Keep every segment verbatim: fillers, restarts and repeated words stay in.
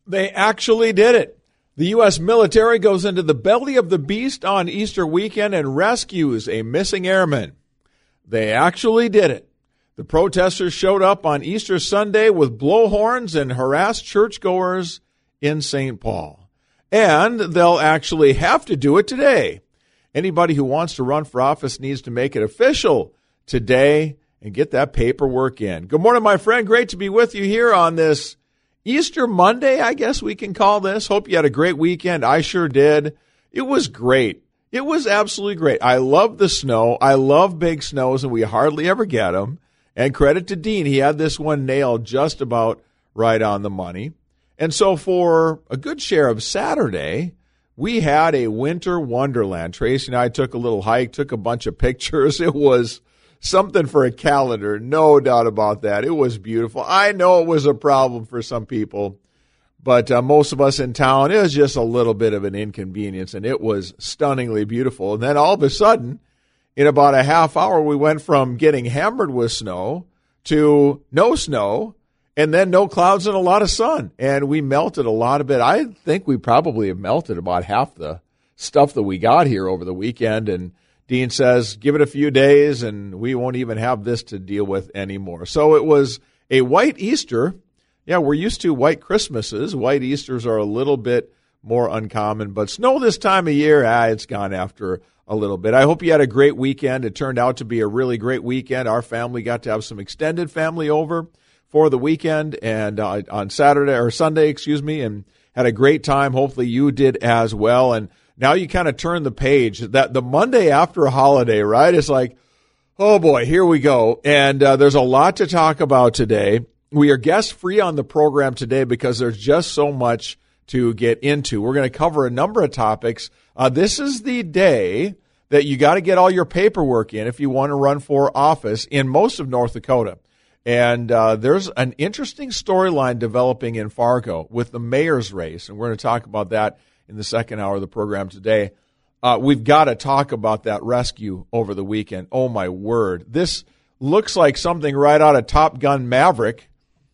They actually did it. The U S military goes into the belly of the beast on Easter weekend and rescues a missing airman. They actually did it. The protesters showed up on Easter Sunday with blowhorns and harassed churchgoers in Saint Paul. And they'll actually have to do it today. Anybody who wants to run for office needs to make it official today and get that paperwork in. Good morning, my friend. Great to be with you here on this Easter Monday, I guess we can call this. Hope you had a great weekend. I sure did. It was great. It was absolutely great. I love the snow. I love big snows, and we hardly ever get them. And credit to Dean. He had this one nailed just about right on the money. And so for a good share of Saturday, we had a winter wonderland. Tracy and I took a little hike, took a bunch of pictures. It was something for a calendar, no doubt about that. It was beautiful. I know it was a problem for some people, but uh, most of us in town, it was just a little bit of an inconvenience, and it was stunningly beautiful. And then all of a sudden, in about a half hour, we went from getting hammered with snow to no snow, and then no clouds and a lot of sun. And we melted a lot of it. I think we probably have melted about half the stuff that we got here over the weekend, and Dean says, give it a few days, and we won't even have this to deal with anymore. So it was a white Easter. Yeah, we're used to white Christmases. White Easters are a little bit more uncommon, but snow this time of year, ah, it's gone after a little bit. I hope you had a great weekend. It turned out to be a really great weekend. Our family got to have some extended family over for the weekend and uh, on Saturday or Sunday, excuse me, and had a great time. Hopefully you did as well. And now you kind of turn the page. That the Monday after a holiday, right? It's like, oh boy, here we go. And uh, there's a lot to talk about today. We are guest free on the program today because there's just so much to get into. We're going to cover a number of topics. Uh, this is the day that you got to get all your paperwork in if you want to run for office in most of North Dakota. And uh, there's an interesting storyline developing in Fargo with the mayor's race, and we're going to talk about that in the second hour of the program today. Uh, we've got to talk about that rescue over the weekend. Oh, my word. This looks like something right out of Top Gun Maverick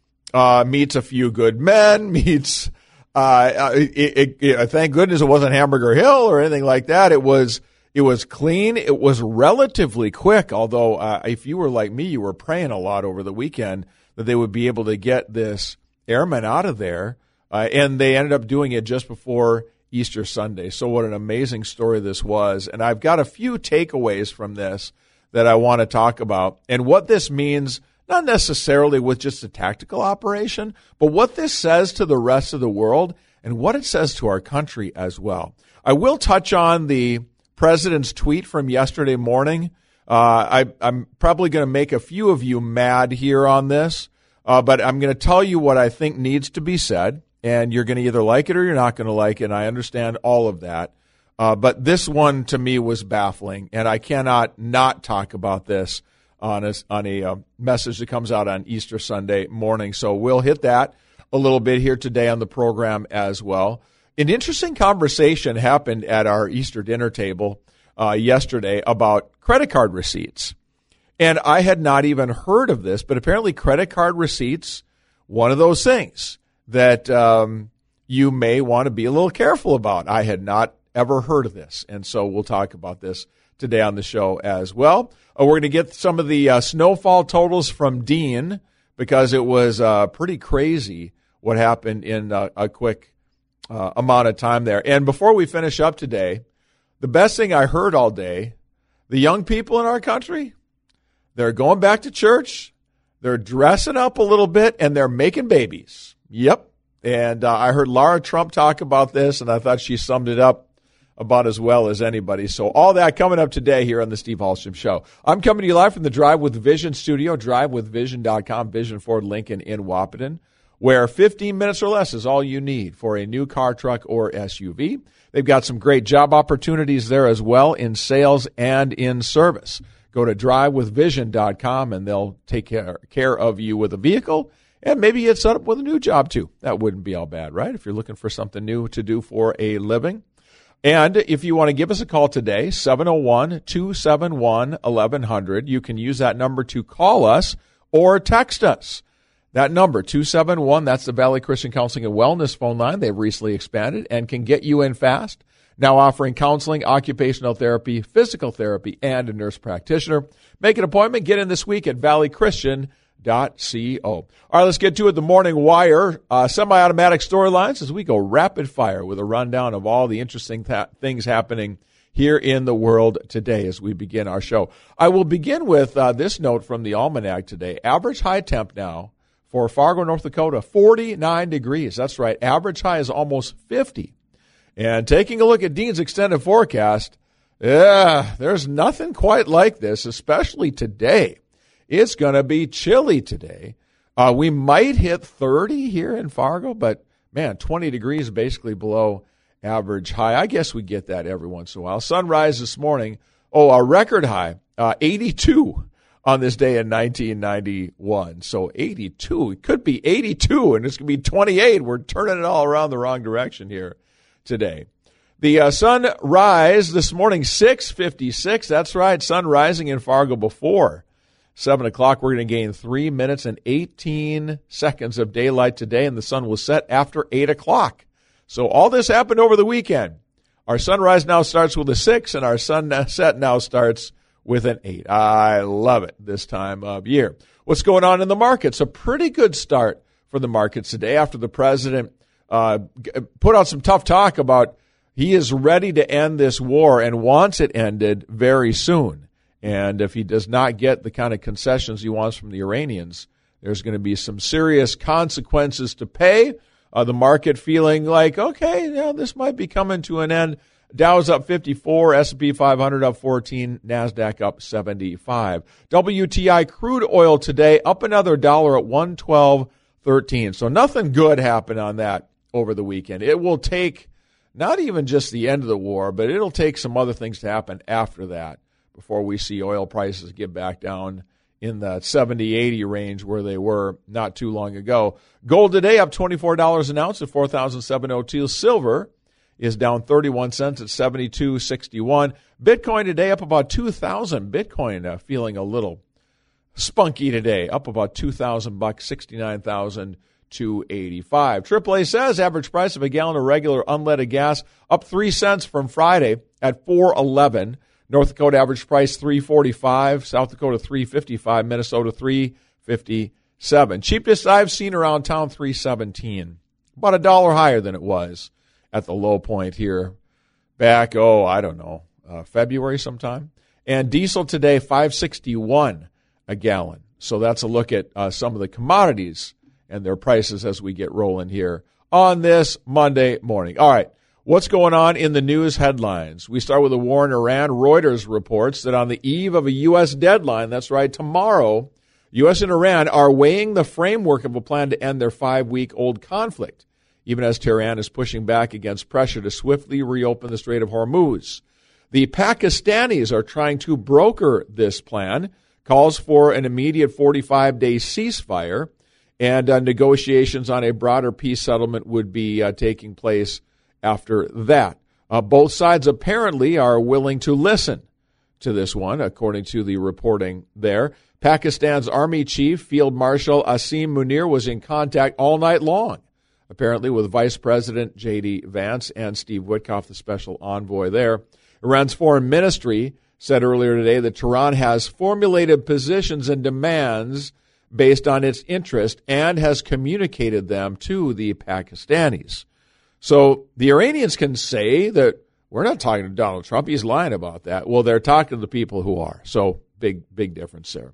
uh, meets A Few Good Men, meets, uh, it, it, it, thank goodness it wasn't Hamburger Hill or anything like that. It was it was clean. It was relatively quick, although uh, if you were like me, you were praying a lot over the weekend that they would be able to get this airman out of there, uh, and they ended up doing it just before Easter Sunday. So what an amazing story this was. And I've got a few takeaways from this that I want to talk about and what this means, not necessarily with just a tactical operation, but what this says to the rest of the world and what it says to our country as well. I will touch on the president's tweet from yesterday morning. Uh, I, I'm probably going to make a few of you mad here on this, uh, but I'm going to tell you what I think needs to be said. And you're going to either like it or you're not going to like it, and I understand all of that. Uh, but this one, to me, was baffling, and I cannot not talk about this on a, on a uh, message that comes out on Easter Sunday morning. So we'll hit that a little bit here today on the program as well. An interesting conversation happened at our Easter dinner table uh, yesterday about credit card receipts. And I had not even heard of this, but apparently credit card receipts, one of those things that um, you may want to be a little careful about. I had not ever heard of this, and so we'll talk about this today on the show as well. Uh, we're going to get some of the uh, snowfall totals from Dean because it was uh, pretty crazy what happened in uh, a quick uh, amount of time there. And before we finish up today, the best thing I heard all day, the young people in our country, they're going back to church, they're dressing up a little bit, and they're making babies. Yep. And uh, I heard Lara Trump talk about this, and I thought she summed it up about as well as anybody. So all that coming up today here on the Steve Hallstrom Show. I'm coming to you live from the Drive with Vision studio, drive with vision dot com, Vision Ford Lincoln in Wahpeton, where fifteen minutes or less is all you need for a new car, truck, or S U V. They've got some great job opportunities there as well in sales and in service. Go to drive with vision dot com, and they'll take care, care of you with a vehicle. And maybe you set up with a new job, too. That wouldn't be all bad, right? If you're looking for something new to do for a living. And if you want to give us a call today, seven oh one, two seven one, eleven hundred, you can use that number to call us or text us. That number, two seven one, that's the Valley Christian Counseling and Wellness phone line. They've recently expanded and can get you in fast. Now offering counseling, occupational therapy, physical therapy, and a nurse practitioner. Make an appointment. Get in this week at valley christian dot co. All right, let's get to it. The Morning Wire, uh, semi-automatic storylines as we go rapid fire with a rundown of all the interesting th- things happening here in the world today as we begin our show. I will begin with uh, this note from the Almanac today. Average high temp now for Fargo, North Dakota, forty-nine degrees. That's right. Average high is almost fifty. And taking a look at Dean's extended forecast, yeah, there's nothing quite like this, especially today. It's going to be chilly today. Uh, we might hit thirty here in Fargo, but, man, twenty degrees basically below average high. I guess we get that every once in a while. Sunrise this morning, oh, a record high, uh, eighty-two on this day in nineteen ninety-one. So eighty-two, it could be eighty-two, and it's going to be twenty-eight. We're turning it all around the wrong direction here today. The uh, sunrise this morning, six fifty-six. That's right, sun rising in Fargo before seven o'clock. We're going to gain three minutes and eighteen seconds of daylight today, and the sun will set after eight o'clock. So all this happened over the weekend. Our sunrise now starts with a six, and our sunset now starts with an eight. I love it this time of year. What's going on in the markets? A pretty good start for the markets today after the president uh, put out some tough talk about he is ready to end this war and wants it ended very soon. And if he does not get the kind of concessions he wants from the Iranians, there's going to be some serious consequences to pay. Uh, the market feeling like, okay, yeah, this might be coming to an end. Dow's up fifty-four, S and P five hundred up fourteen, NASDAQ up seventy-five. W T I crude oil today up another dollar at one twelve thirteen. So nothing good happened on that over the weekend. It will take not even just the end of the war, but it'll take some other things to happen after that before we see oil prices get back down in the seventy, eighty range where they were not too long ago. Gold today up twenty-four dollars an ounce at four thousand seven hundred two. Silver is down thirty-one cents at seventy-two sixty-one. Bitcoin today up about two thousand. Bitcoin uh, feeling a little spunky today, up about two thousand bucks, sixty-nine thousand two hundred eighty-five. triple A says average price of a gallon of regular unleaded gas up three cents from Friday at four eleven. North Dakota average price three forty-five, South Dakota three fifty-five, Minnesota three fifty-seven. Cheapest I've seen around town three seventeen. About a dollar higher than it was at the low point here back, oh, I don't know, uh, February sometime. And diesel today five sixty-one a gallon. So that's a look at uh, some of the commodities and their prices as we get rolling here on this Monday morning. All right. What's going on in the news headlines? We start with the war in Iran. Reuters reports that on the eve of a U S deadline, that's right, tomorrow, U S and Iran are weighing the framework of a plan to end their five-week-old conflict, even as Tehran is pushing back against pressure to swiftly reopen the Strait of Hormuz. The Pakistanis are trying to broker this plan, calls for an immediate forty-five day ceasefire, and uh, negotiations on a broader peace settlement would be uh, taking place after that. Uh, both sides apparently are willing to listen to this one, according to the reporting there. Pakistan's Army Chief, Field Marshal Asim Munir, was in contact all night long, apparently with Vice President J D Vance and Steve Witkoff, the special envoy there. Iran's foreign ministry said earlier today that Tehran has formulated positions and demands based on its interest and has communicated them to the Pakistanis. So the Iranians can say that we're not talking to Donald Trump. He's lying about that. Well, they're talking to the people who are. So big, big difference there.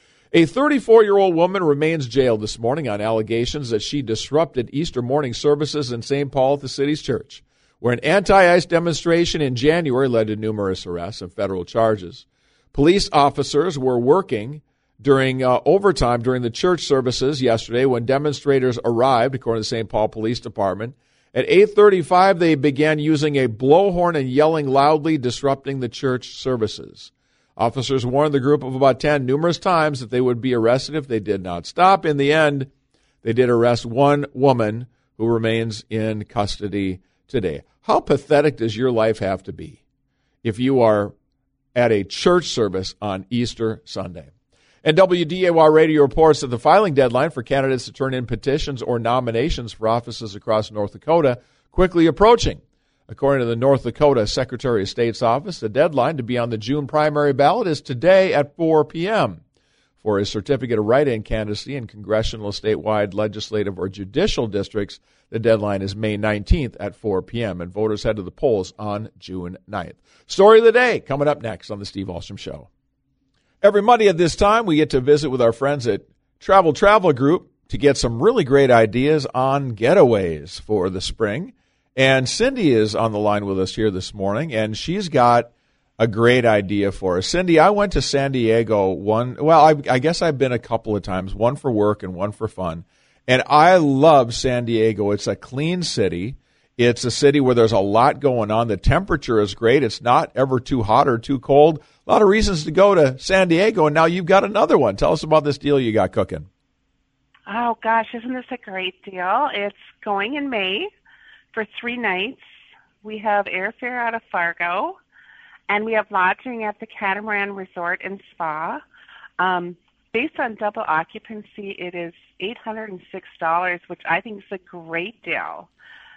A thirty-four-year-old woman remains jailed this morning on allegations that she disrupted Easter morning services in Saint Paul at the city's church, where an anti-ICE demonstration in January led to numerous arrests and federal charges. Police officers were working during uh, overtime during the church services yesterday when demonstrators arrived, according to the Saint Paul Police Department. At eight thirty-five, they began using a blowhorn and yelling loudly, disrupting the church services. Officers warned the group of about ten numerous times that they would be arrested if they did not stop. In the end, they did arrest one woman who remains in custody today. How pathetic does your life have to be if you are at a church service on Easter Sunday? And W D A Y Radio reports that the filing deadline for candidates to turn in petitions or nominations for offices across North Dakota quickly approaching. According to the North Dakota Secretary of State's office, the deadline to be on the June primary ballot is today at four p.m. For his certificate of write-in candidacy in congressional, statewide, legislative, or judicial districts, the deadline is May nineteenth at four p.m., and voters head to the polls on June ninth. Story of the day coming up next on The Steve Ahlstrom Show. Every Monday at this time, we get to visit with our friends at Travel Travel Group to get some really great ideas on getaways for the spring. And Cindy is on the line with us here this morning, and she's got a great idea for us. Cindy, I went to San Diego one, well, I, I guess I've been a couple of times, one for work and one for fun. And I love San Diego. It's a clean city. It's a city where there's a lot going on. The temperature is great. It's not ever too hot or too cold. A lot of reasons to go to San Diego, and now you've got another one. Tell us about this deal you got cooking. Oh, gosh, isn't this a great deal? It's going in May for three nights. We have airfare out of Fargo, and we have lodging at the Catamaran Resort and Spa. Um, based on double occupancy, it is eight hundred six dollars, which I think is a great deal.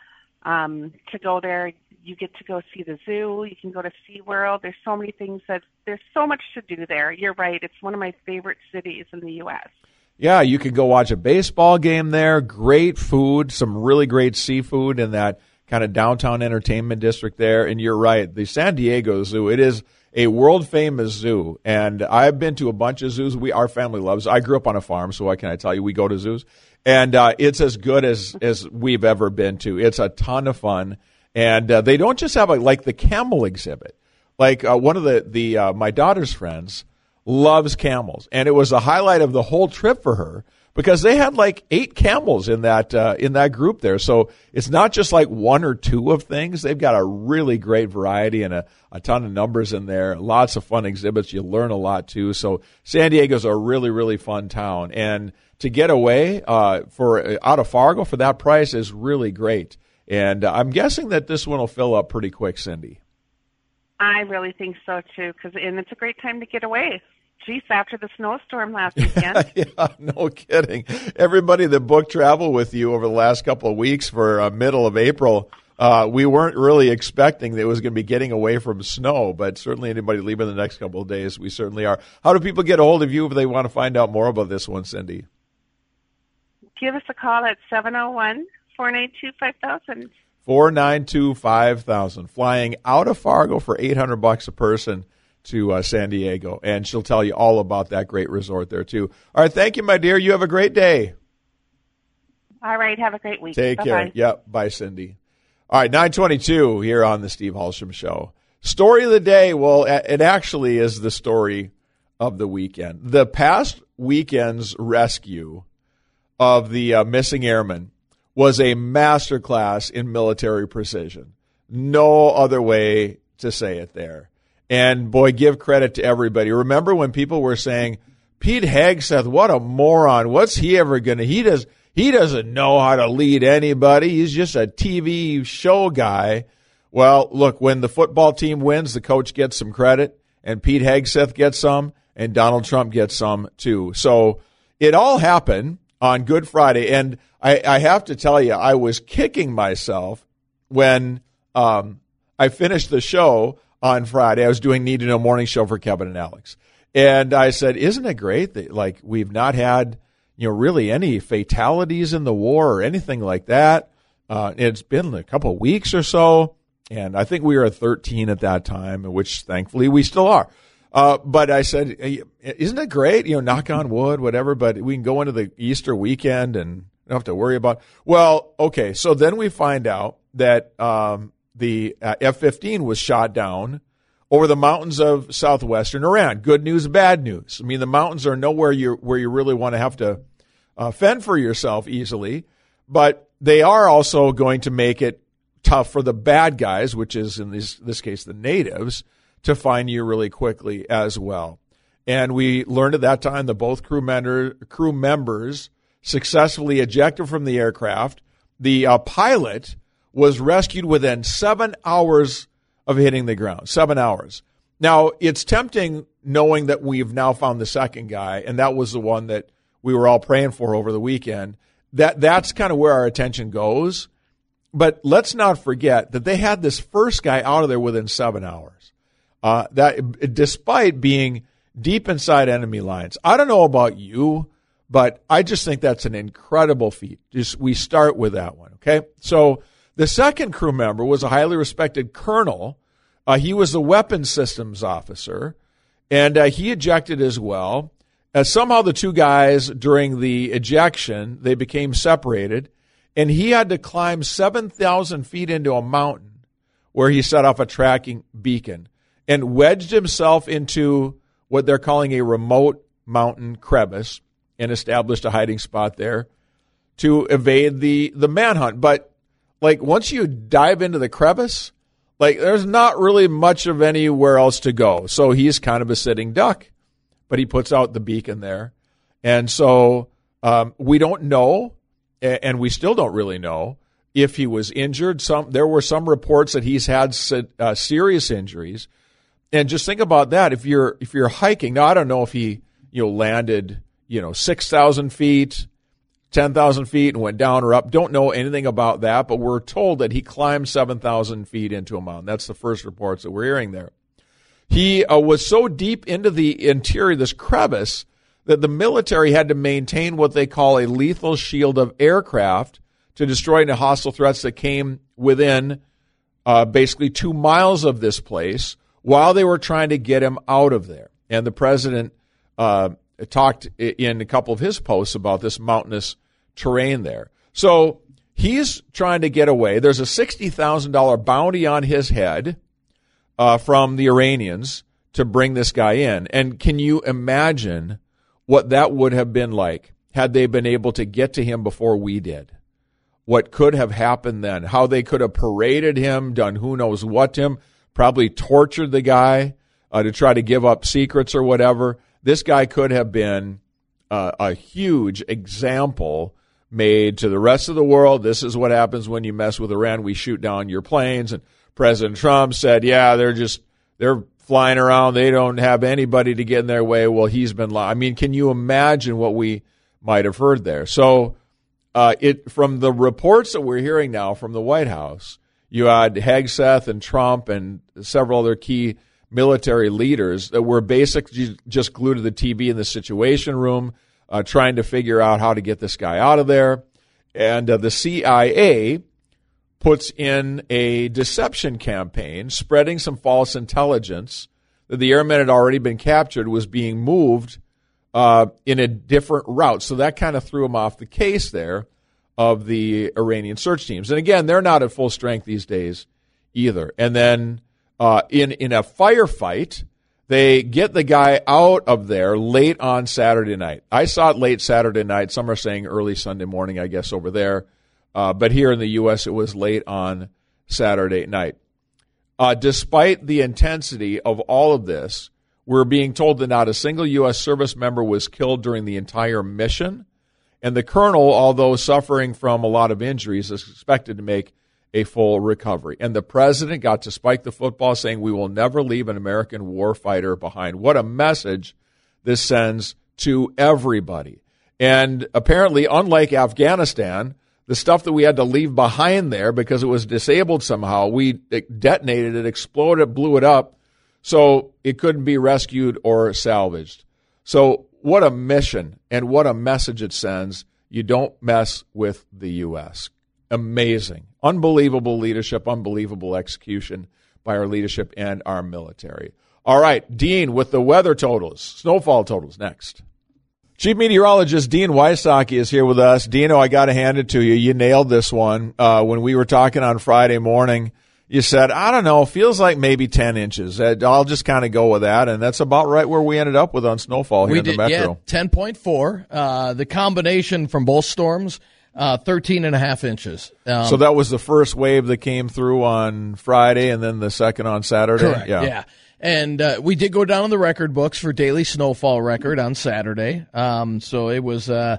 Um, to go there, you get to go see the zoo. You can go to SeaWorld. There's so many things that there's so much to do there. You're right. It's one of my favorite cities in the U S. Yeah, you could go watch a baseball game there. Great food, some really great seafood in that kind of downtown entertainment district there. And you're right, the San Diego Zoo, it is a world-famous zoo. And I've been to a bunch of zoos. We, our family loves. I grew up on a farm, so what can I tell you? We go to zoos. And uh, it's as good as, as we've ever been to. It's a ton of fun. And uh, they don't just have a, like the camel exhibit. Like uh, one of the, the uh, my daughter's friends loves camels. And it was a highlight of the whole trip for her because they had like eight camels in that uh, in that group there. So it's not just like one or two of things. They've got a really great variety and a, a ton of numbers in there. Lots of fun exhibits. You learn a lot too. So San Diego's a really, really fun town. And to get away uh, for out of Fargo for that price is really great. And uh, I'm guessing that this one will fill up pretty quick, Cindy. I really think so, too, because and it's a great time to get away. Geez, after the snowstorm last weekend. Yeah, no kidding. Everybody that booked travel with you over the last couple of weeks for uh, middle of April, uh, we weren't really expecting that it was going to be getting away from snow, but certainly anybody leaving the next couple of days, we certainly are. How do people get a hold of you if they want to find out more about this one, Cindy? Give us a call at seven oh one, four nine two, five thousand. four nine two, five thousand. Flying out of Fargo for eight hundred bucks a person to uh, San Diego. And she'll tell you all about that great resort there, too. All right, thank you, my dear. You have a great day. All right, have a great week. Take Bye-bye. care. Yep, bye, Cindy. All right, nine twenty-two here on the Steve Ahlstrom Show. Story of the day, well, it actually is the story of the weekend. The past weekend's rescue of the uh, missing airman was a masterclass in military precision. No other way to say it there. And, boy, give credit to everybody. Remember when people were saying, Pete Hegseth, what a moron. What's he ever going to – he does he doesn't know how to lead anybody. He's just a T V show guy. Well, look, when the football team wins, the coach gets some credit, and Pete Hegseth gets some, and Donald Trump gets some too. So it all happened on Good Friday, and I, I have to tell you, I was kicking myself when um, I finished the show on Friday. I was doing Need to Know Morning Show for Kevin and Alex, and I said, "Isn't it great that like we've not had you know really any fatalities in the war or anything like that? Uh, it's been a couple of weeks or so, and I think we were at thirteen at that time, which thankfully we still are." Uh, but I said, isn't it great? You know, knock on wood, whatever, but we can go into the Easter weekend and don't have to worry about. Well, okay. So then we find out that, um, the uh, F fifteen was shot down over the mountains of southwestern Iran. Good news, bad news. I mean, the mountains are nowhere you where you really want to have to uh, fend for yourself easily, but they are also going to make it tough for the bad guys, which is in this this case the natives, to find you really quickly as well. And we learned at that time that both crew, member, crew members successfully ejected from the aircraft. The uh, pilot was rescued within seven hours of hitting the ground, seven hours. Now, it's tempting knowing that we've now found the second guy, and that was the one that we were all praying for over the weekend. That That's kind of where our attention goes. But let's not forget that they had this first guy out of there within seven hours. Uh, that despite being deep inside enemy lines. I don't know about you, but I just think that's an incredible feat. Just we start with that one, okay? So the second crew member was a highly respected colonel. Uh, he was the weapons systems officer, and uh, he ejected as well. Uh, somehow the two guys, during the ejection, they became separated, and he had to climb seven thousand feet into a mountain where he set off a tracking beacon and wedged himself into what they're calling a remote mountain crevice and established a hiding spot there to evade the, the manhunt. But, like, once you dive into the crevice, like, there's not really much of anywhere else to go. So he's kind of a sitting duck, but he puts out the beacon there. And so um, we don't know, and we still don't really know, if he was injured. Some There were some reports that he's had uh, serious injuries. And just think about that. If you're if you're hiking, now I don't know if he you know landed you know six thousand feet, ten thousand feet, and went down or up. Don't know anything about that, but we're told that he climbed seven thousand feet into a mountain. That's the first reports that we're hearing there. He uh, was so deep into the interior, this crevice, that the military had to maintain what they call a lethal shield of aircraft to destroy any hostile threats that came within uh, basically two miles of this place, while they were trying to get him out of there. And the president uh, talked in a couple of his posts about this mountainous terrain there. So he's trying to get away. There's a sixty thousand dollars bounty on his head uh, from the Iranians to bring this guy in. And can you imagine what that would have been like had they been able to get to him before we did? What could have happened then? How they could have paraded him, done who knows what to him, probably tortured the guy uh, to try to give up secrets or whatever. This guy could have been uh, a huge example made to the rest of the world. This is what happens when you mess with Iran. We shoot down your planes. And President Trump said, yeah, they're just, they're flying around. They don't have anybody to get in their way. Well, he's been lying. I mean, can you imagine what we might have heard there? So uh, it from the reports that we're hearing now from the White House, you had Hegseth and Trump and several other key military leaders that were basically just glued to the T V in the Situation Room, uh, trying to figure out how to get this guy out of there. And uh, the C I A puts in a deception campaign, spreading some false intelligence that the airman had already been captured, was being moved uh, in a different route. So that kind of threw him off the case there of the Iranian search teams. And again, they're not at full strength these days either. And then uh, in, in a firefight, they get the guy out of there late on Saturday night. I saw it late Saturday night. Some are saying early Sunday morning, I guess, over there. Uh, but here in the U S, it was late on Saturday night. Uh, despite the intensity of all of this, we're being told that not a single U S service member was killed during the entire mission. And the colonel, although suffering from a lot of injuries, is expected to make a full recovery. And the president got to spike the football, saying, we will never leave an American warfighter behind. What a message this sends to everybody. And apparently, unlike Afghanistan, the stuff that we had to leave behind there because it was disabled somehow, we detonated it, exploded it, blew it up, so it couldn't be rescued or salvaged. So what a mission and what a message it sends. You don't mess with the U S. Amazing. Unbelievable leadership, unbelievable execution by our leadership and our military. All right, Dean with the weather totals, snowfall totals next. Chief Meteorologist Dean Wysocki is here with us. Dino, I got to hand it to you. You nailed this one. Uh, when we were talking on Friday morning, you said, I don't know, feels like maybe ten inches. I'll just kind of go with that, and that's about right where we ended up with on snowfall here we in the did, metro. Yeah, ten point four. Uh, the combination from both storms, uh, thirteen and a half inches. Um, so that was the first wave that came through on Friday, and then the second on Saturday? Correct, yeah. yeah. And uh, we did go down in the record books for daily snowfall record on Saturday. Um, so it was uh,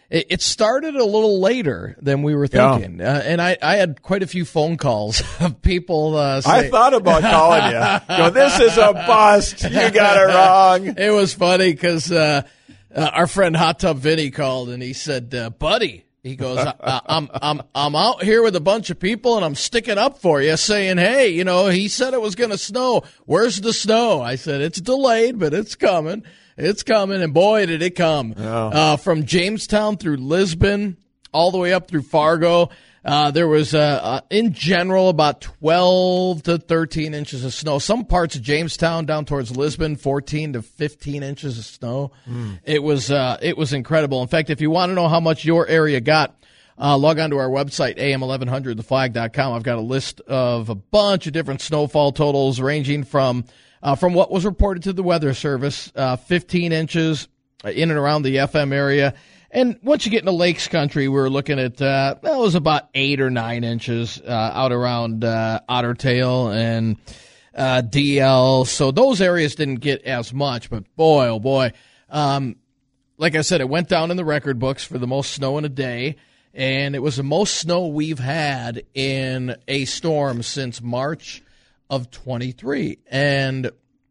it, it started a little later than we were thinking. Yeah. Uh, and I, I had quite a few phone calls of people uh, say, I thought about calling you. Go, this is a bust. You got it wrong. It was funny because uh, uh, our friend Hot Tub Vinny called and he said, uh, buddy, he goes, I, I'm I'm I'm out here with a bunch of people and I'm sticking up for you, saying, hey, you know, he said it was going to snow. Where's the snow? I said, it's delayed, but it's coming. It's coming, and boy, did it come. Oh. Uh, from Jamestown through Lisbon, all the way up through Fargo, uh, there was, uh, uh, in general, about twelve to thirteen inches of snow. Some parts of Jamestown down towards Lisbon, fourteen to fifteen inches of snow. Mm. It was uh, it was incredible. In fact, if you want to know how much your area got, uh, log on to our website, A M eleven hundred the flag dot com. I've got a list of a bunch of different snowfall totals ranging from Uh, from what was reported to the Weather Service, uh, fifteen inches in and around the F M area. And once you get into Lakes Country, we were looking at, uh, that was about eight or nine inches uh, out around uh, Otter Tail and uh, D L. So those areas didn't get as much, but boy, oh boy. Um, like I said, it went down in the record books for the most snow in a day. And it was the most snow we've had in a storm since March of twenty-three. And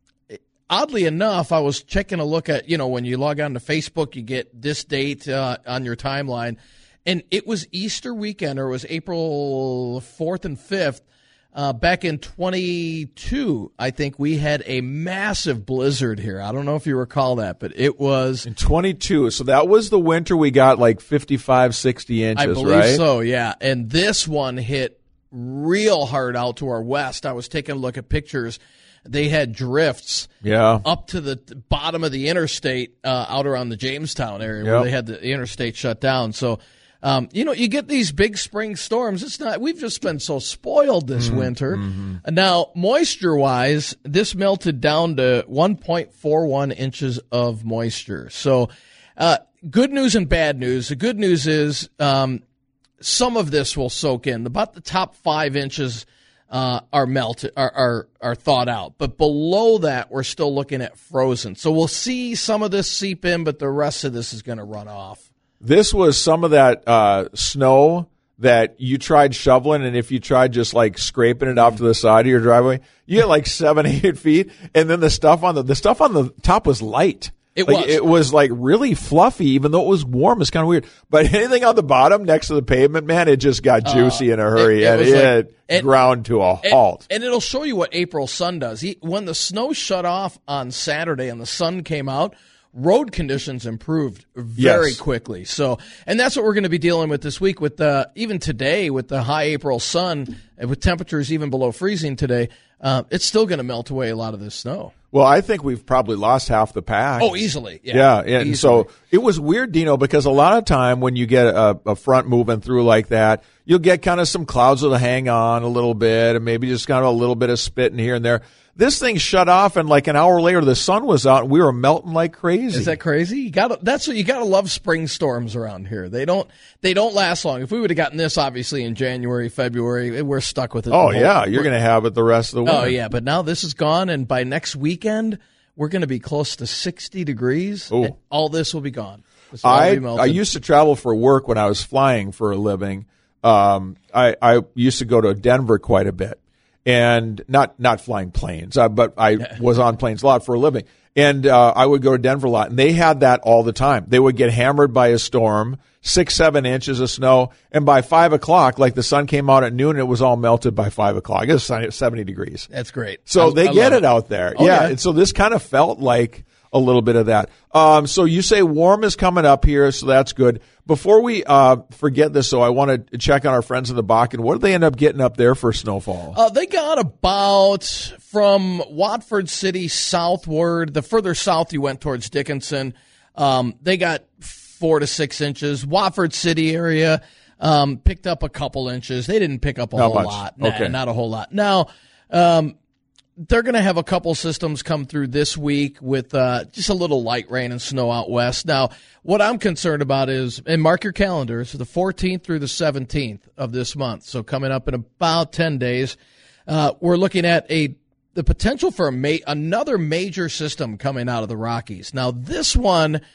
oddly enough, I was checking a look at, you know, when you log on to Facebook, you get this date uh, on your timeline, and it was Easter weekend, or it was April fourth and fifth. Uh, back in twenty-two, I think we had a massive blizzard here. I don't know if you recall that, but it was in twenty-two. So that was the winter we got like fifty-five, sixty inches, I believe right? So, yeah. And this one hit real hard out to our west. I was taking a look at pictures. They had drifts yeah. up to the bottom of the interstate uh, out around the Jamestown area, yep. where they had the interstate shut down. So, um, you know, you get these big spring storms. It's not. We've just been so spoiled this mm-hmm. winter. Mm-hmm. Now, moisture-wise, this melted down to one point four one inches of moisture. So, uh, good news and bad news. The good news is um, some of this will soak in. About the top five inches uh, are melted, are, are are thawed out. But below that, we're still looking at frozen. So we'll see some of this seep in, but the rest of this is going to run off. This was some of that uh, snow that you tried shoveling, and if you tried just like scraping it off to the side of your driveway, you get like seven, eight feet, and then the stuff on the the stuff on the top was light. It like, was. It was like really fluffy, even though it was warm. It's kind of weird. But anything on the bottom next to the pavement, man, it just got juicy uh, in a hurry, it, it and it, like, it ground to a halt. And, and it'll show you what April sun does. He, when the snow shut off on Saturday and the sun came out, road conditions improved very yes. quickly. So, and that's what we're going to be dealing with this week. With the even today, with the high April sun, and with temperatures even below freezing today, uh, it's still going to melt away a lot of this snow. Well, I think we've probably lost half the pack. Oh, easily. Yeah, yeah and easily. So it was weird, Dino, because a lot of time when you get a, a front moving through like that, you'll get kind of some clouds that'll hang on a little bit, and maybe just kind of a little bit of spitting here and there. This thing shut off, and like an hour later, the sun was out, and we were melting like crazy. Is that crazy? You got that's what you got to love spring storms around here. They don't they don't last long. If we would have gotten this, obviously in January, February, we're stuck with it. Oh yeah, you're going to have it the rest of the winter. Oh yeah, but now this is gone, and by next weekend, we're going to be close to sixty degrees. Ooh. And all this will be gone. Will I be I used to travel for work when I was flying for a living. Um, I I used to go to Denver quite a bit. And not not flying planes, uh, but I was on planes a lot for a living. And uh, I would go to Denver a lot, and they had that all the time. They would get hammered by a storm, six, seven inches of snow, and by five o'clock, like the sun came out at noon, and it was all melted by five o'clock. It was seventy degrees. That's great. So I, they I get it, it out there. Oh, yeah, yeah. And so this kind of felt like a little bit of that. Um, so you say warm is coming up here, so that's good. Before we uh, forget this, so I want to check on our friends in the Bakken. What did they end up getting up there for snowfall? Uh, they got about from Watford City southward. The further south you went towards Dickinson, um, they got four to six inches. Watford City area um, picked up a couple inches. They didn't pick up a not whole much. lot. Nah, okay. Not a whole lot. Now, um, they're going to have a couple systems come through this week with uh, just a little light rain and snow out west. Now, what I'm concerned about is, and mark your calendars, the fourteenth through the seventeenth of this month, so coming up in about ten days, uh, we're looking at a the potential for a ma- another major system coming out of the Rockies. Now, this one,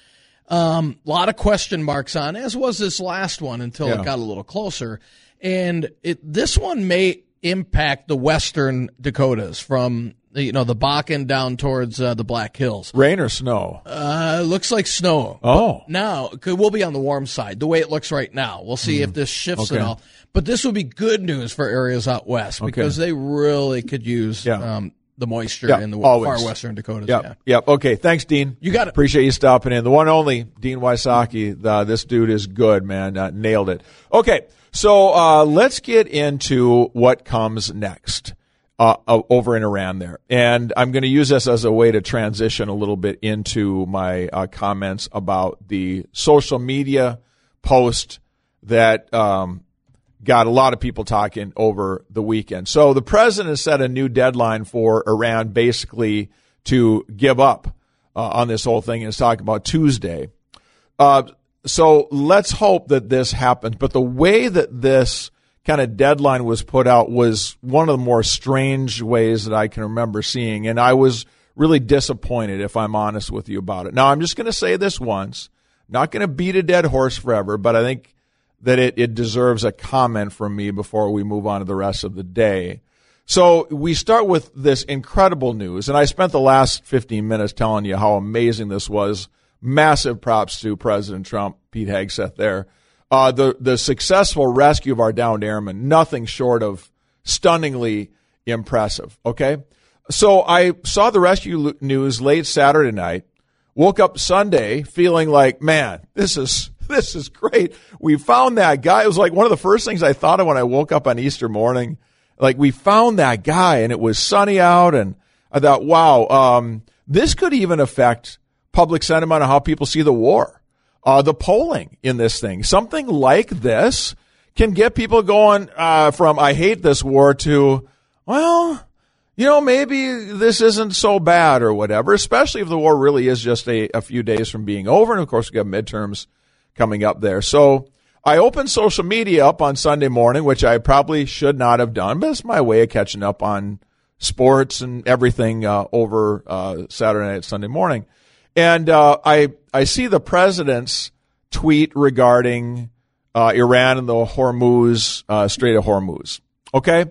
Um, a lot of question marks on, as was this last one until Yeah. it got a little closer. And it, this one may impact the western Dakotas from, you know, the Bakken down towards uh, the Black Hills. Rain or snow? Uh, looks like snow. Oh. But now, 'cause we'll be on the warm side, the way it looks right now. We'll see mm. if this shifts okay. at all. But this would be good news for areas out west because okay. they really could use yeah. um, the moisture yeah, in the always. far western Dakotas. Yep. Yeah. Yep. Okay. Thanks, Dean. You got it. Appreciate you stopping in. The one and only Dean Wysocki. Uh, this dude is good, man. Uh, nailed it. Okay. So uh, let's get into what comes next uh, uh, over in Iran there. And I'm going to use this as a way to transition a little bit into my uh, comments about the social media post that um, got a lot of people talking over the weekend. So the president has set a new deadline for Iran basically to give up uh, on this whole thing, and is talking about Tuesday. Uh, so let's hope that this happens. But the way that this kind of deadline was put out was one of the more strange ways that I can remember seeing, and I was really disappointed, if I'm honest with you about it. Now, I'm just going to say this once. Not going to beat a dead horse forever, but I think that it, it deserves a comment from me before we move on to the rest of the day. So we start with this incredible news, and I spent the last fifteen minutes telling you how amazing this was. Massive props to President Trump, Pete Hegseth there. Uh, the, the successful rescue of our downed airmen, nothing short of stunningly impressive, okay? So I saw the rescue news late Saturday night, woke up Sunday feeling like, man, this is this is great. We found that guy. It was like one of the first things I thought of when I woke up on Easter morning. Like, we found that guy, and it was sunny out, and I thought, wow, um, this could even affect public sentiment on how people see the war. Uh, the polling in this thing. Something like this can get people going uh, from I hate this war to, well, you know, maybe this isn't so bad or whatever, especially if the war really is just a, a few days from being over. And, of course, we got midterms coming up there. So I opened social media up on Sunday morning, which I probably should not have done, but it's my way of catching up on sports and everything uh, over uh, Saturday night, Sunday morning. And uh, I I see the president's tweet regarding uh, Iran and the Hormuz, uh, Strait of Hormuz. Okay?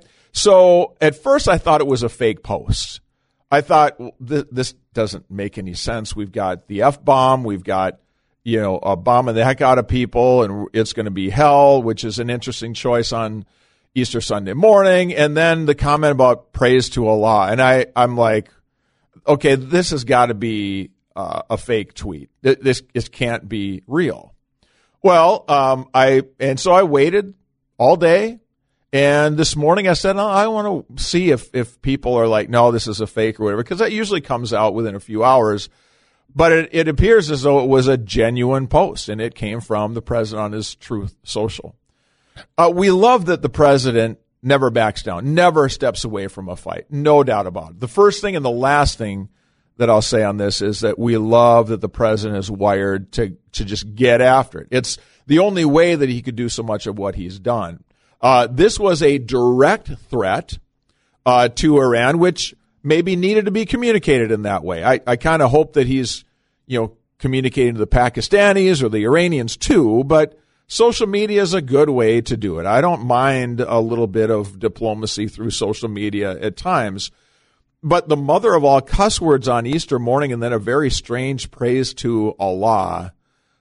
So at first I thought it was a fake post. I thought, well, th- this doesn't make any sense. We've got the F-bomb. We've got, you know, a bombing the heck out of people, and it's going to be hell, which is an interesting choice on Easter Sunday morning. And then the comment about praise to Allah. And I, I'm like, okay, this has got to be uh, a fake tweet. This, this can't be real. Well, um, I and so I waited all day. And this morning I said, oh, I want to see if, if people are like, no, this is a fake or whatever, because that usually comes out within a few hours. But it, it appears as though it was a genuine post, and it came from the president on his Truth Social. Uh, we love that the president never backs down, never steps away from a fight, no doubt about it. The first thing and the last thing that I'll say on this is that we love that the president is wired to, to just get after it. It's the only way that he could do so much of what he's done. Uh, this was a direct threat uh, to Iran, which maybe needed to be communicated in that way. I, I kind of hope that he's, you know, communicating to the Pakistanis or the Iranians too, but social media is a good way to do it. I don't mind a little bit of diplomacy through social media at times, but the mother of all cuss words on Easter morning and then a very strange praise to Allah,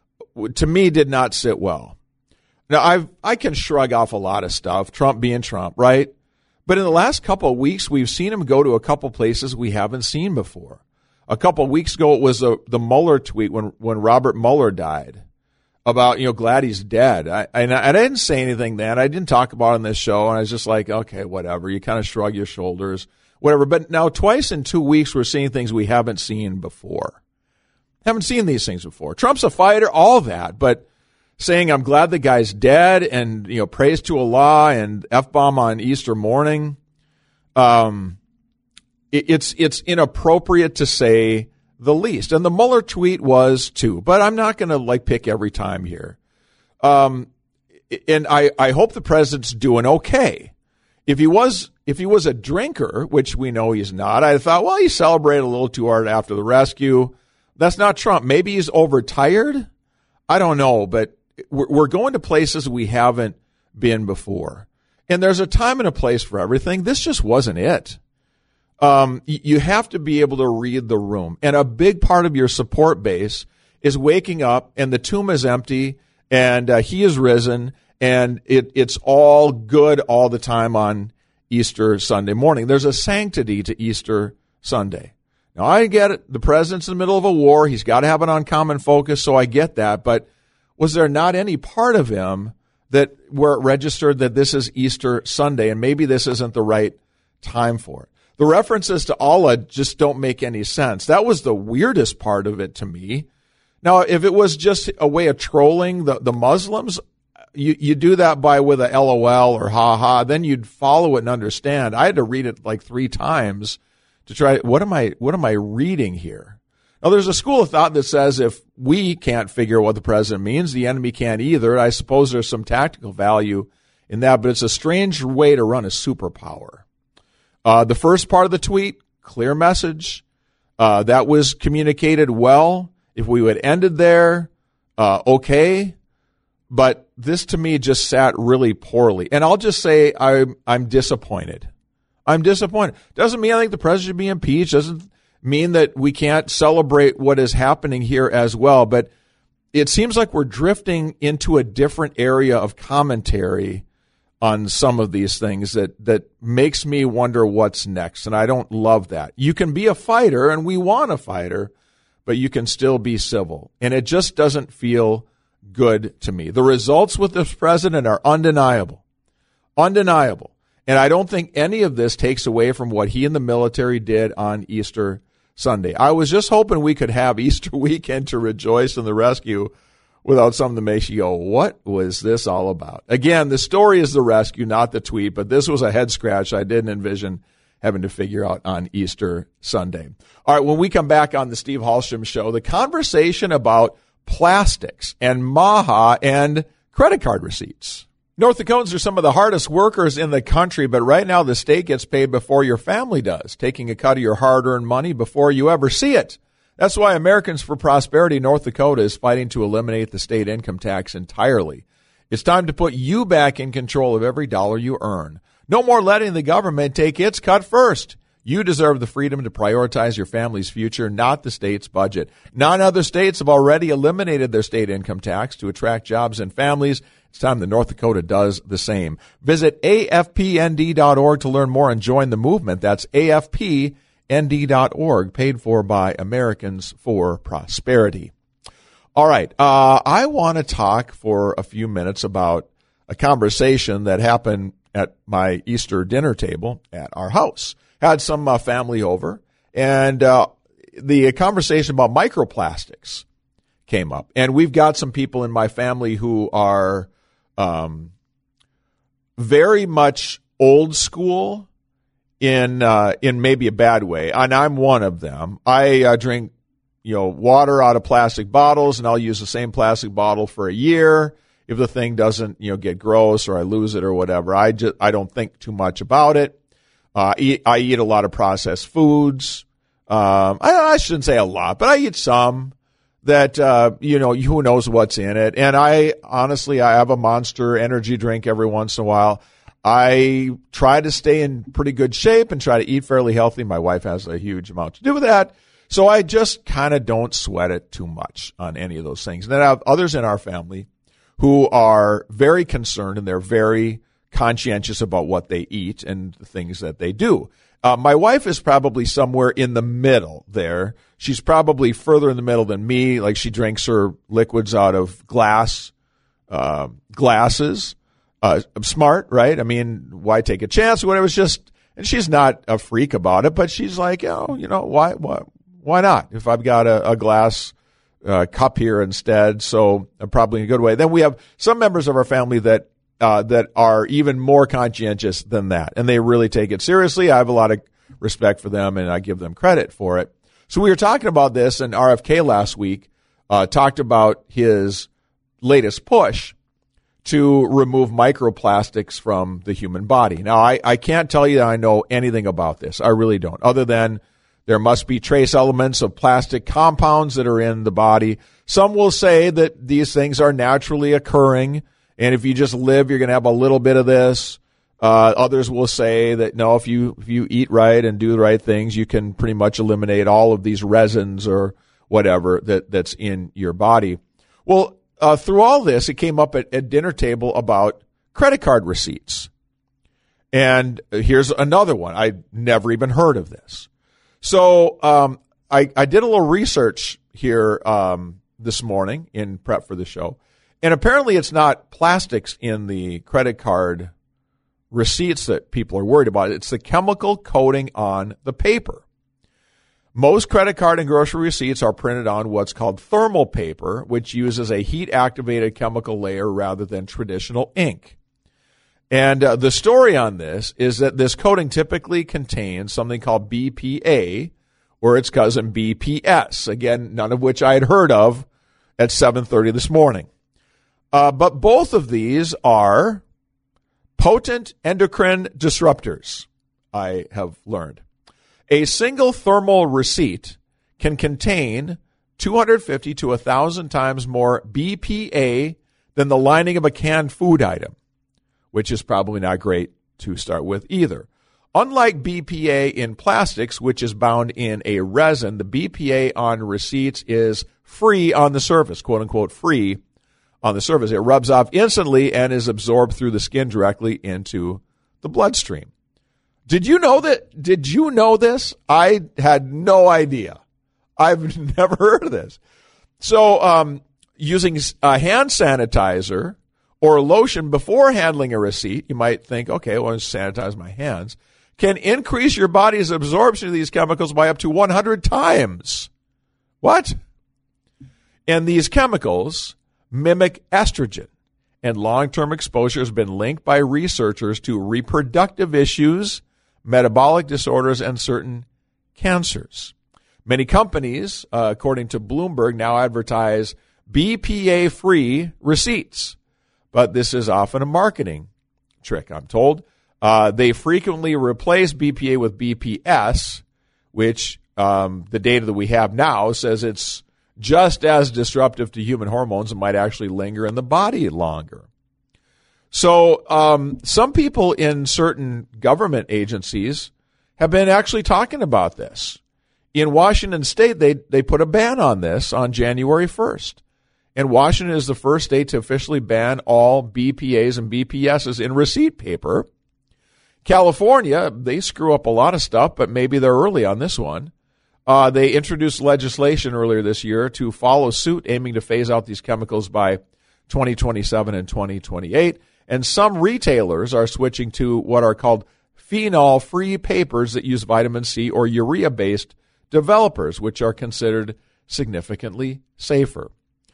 to me, did not sit well. Now, I've, I can shrug off a lot of stuff, Trump being Trump, right? But in the last couple of weeks, we've seen him go to a couple places we haven't seen before. A couple of weeks ago, it was a, the Mueller tweet when, when Robert Mueller died about, you know, glad he's dead. I, and I, I didn't say anything then. I didn't talk about it on this show, and I was just like, okay, whatever. You kind of shrug your shoulders, whatever. But now twice in two weeks, we're seeing things we haven't seen before. Haven't seen these things before. Trump's a fighter, all that, but saying I'm glad the guy's dead and, you know, praise to Allah and F-bomb on Easter morning, um, it, it's it's inappropriate to say the least. And the Mueller tweet was too, but I'm not going to like pick every time here. Um, and I, I hope the president's doing okay. If he was if he was a drinker, which we know he's not, I thought, well, he celebrated a little too hard after the rescue. That's not Trump. Maybe he's overtired. I don't know, but we're going to places we haven't been before. And there's a time and a place for everything. This just wasn't it. Um, you have to be able to read the room. And a big part of your support base is waking up and the tomb is empty and uh, he is risen and it, it's all good all the time on Easter Sunday morning. There's a sanctity to Easter Sunday. Now, I get it. The president's in the middle of a war. He's got to have an uncommon focus, so I get that. But was there not any part of him that where it registered that this is Easter Sunday and maybe this isn't the right time for it? The references to Allah just don't make any sense. That was the weirdest part of it to me. Now, if it was just a way of trolling the, the Muslims, you, you do that by with a LOL or ha ha, then you'd follow it and understand. I had to read it like three times to try, what am I, what am I reading here? Now, there's a school of thought that says if we can't figure out what the president means, the enemy can't either. I suppose there's some tactical value in that, but it's a strange way to run a superpower. Uh, the first part of the tweet, clear message. Uh, that was communicated well. If we would ended there, uh, okay. But this to me just sat really poorly. And I'll just say I'm, I'm disappointed. I'm disappointed. Doesn't mean I think the president should be impeached. Doesn't mean that we can't celebrate what is happening here as well. But it seems like we're drifting into a different area of commentary on some of these things that, that makes me wonder what's next. And I don't love that. You can be a fighter, and we want a fighter, but you can still be civil. And it just doesn't feel good to me. The results with this president are undeniable. Undeniable. And I don't think any of this takes away from what he and the military did on Easter Sunday. I was just hoping we could have Easter weekend to rejoice in the rescue without something that makes you go, what was this all about? Again, the story is the rescue, not the tweet, but this was a head scratch I didn't envision having to figure out on Easter Sunday. All right, when we come back on the Steve Hallstrom Show, the conversation about plastics and Maha and credit card receipts. North Dakotans are some of the hardest workers in the country, but right now the state gets paid before your family does, taking a cut of your hard-earned money before you ever see it. That's why Americans for Prosperity North Dakota is fighting to eliminate the state income tax entirely. It's time to put you back in control of every dollar you earn. No more letting the government take its cut first. You deserve the freedom to prioritize your family's future, not the state's budget. Nine other states have already eliminated their state income tax to attract jobs and families. It's time that North Dakota does the same. Visit A F P N D dot org to learn more and join the movement. That's A F P N D dot org, paid for by Americans for Prosperity. All right. Uh, I want to talk for a few minutes about a conversation that happened at my Easter dinner table at our house. Had some uh, family over, and uh, the conversation about microplastics came up. And we've got some people in my family who are um, very much old school in uh, in maybe a bad way, and I'm one of them. I uh, drink, you know, water out of plastic bottles, and I'll use the same plastic bottle for a year. If the thing doesn't, you know, get gross or I lose it or whatever, I just I don't think too much about it. Uh, eat, I eat a lot of processed foods. Um, I, I shouldn't say a lot, but I eat some that, uh, you know, who knows what's in it. And I, honestly, I have a Monster energy drink every once in a while. I try to stay in pretty good shape and try to eat fairly healthy. My wife has a huge amount to do with that. So I just kind of don't sweat it too much on any of those things. And then I have others in our family who are very concerned, and they're very conscientious about what they eat and the things that they do. Uh, my wife is probably somewhere in the middle there. She's probably further in the middle than me. Like, she drinks her liquids out of glass uh, glasses. Uh, smart, right? I mean, why take a chance or whatever? It's just, and she's not a freak about it, but she's like, oh, you know, why, why, why not? If I've got a, a glass uh, cup here instead, so uh, probably in a good way. Then we have some members of our family that Uh, that are even more conscientious than that, and they really take it seriously. I have a lot of respect for them, and I give them credit for it. So we were talking about this, and R F K last week uh, talked about his latest push to remove microplastics from the human body. Now, I, I can't tell you that I know anything about this. I really don't, other than There must be trace elements of plastic compounds that are in the body. Some will say that these things are naturally occurring, and if you just live, you're going to have a little bit of this. Uh, others will say that, no, if you if you eat right and do the right things, you can pretty much eliminate all of these resins or whatever that, that's in your body. Well, uh, through all this, it came up at, at dinner table about credit card receipts. And here's another one. I'd never even heard of this. So um, I, I did a little research here um, this morning in prep for the show. And apparently it's not plastics in the credit card receipts that people are worried about. It's the chemical coating on the paper. Most credit card and grocery receipts are printed on what's called thermal paper, which uses a heat-activated chemical layer rather than traditional ink. And uh, the story on this is that this coating typically contains something called B P A, or its cousin B P S. Again, none of which I had heard of at seven thirty this morning. Uh, but both of these are potent endocrine disruptors, I have learned. A single thermal receipt can contain two hundred fifty to one thousand times more B P A than the lining of a canned food item, which is probably not great to start with either. Unlike B P A in plastics, which is bound in a resin, the B P A on receipts is free on the surface, quote unquote free on the surface. It rubs off instantly and is absorbed through the skin directly into the bloodstream. Did you know that? Did you know this? I had no idea. I've never heard of this. So um, using a hand sanitizer or lotion before handling a receipt, you might think, okay, well, I'll sanitize my hands, can increase your body's absorption of these chemicals by up to one hundred times. What? And these chemicals mimic estrogen, and long-term exposure has been linked by researchers to reproductive issues, metabolic disorders, and certain cancers. Many companies, uh, according to Bloomberg, now advertise B P A-free receipts. But this is often a marketing trick, I'm told. Uh, they frequently replace B P A with B P S, which um, the data that we have now says it's just as disruptive to human hormones and might actually linger in the body longer. So um, some people in certain government agencies have been actually talking about this. In Washington State, they, they put a ban on this on January first. And Washington is the first state to officially ban all B P As and B P Ss in receipt paper. California, they screw up a lot of stuff, but maybe they're early on this one. Uh, they introduced legislation earlier this year to follow suit, aiming to phase out these chemicals by twenty twenty-seven and twenty twenty-eight. And some retailers are switching to what are called phenol-free papers that use vitamin C or urea-based developers, which are considered significantly safer.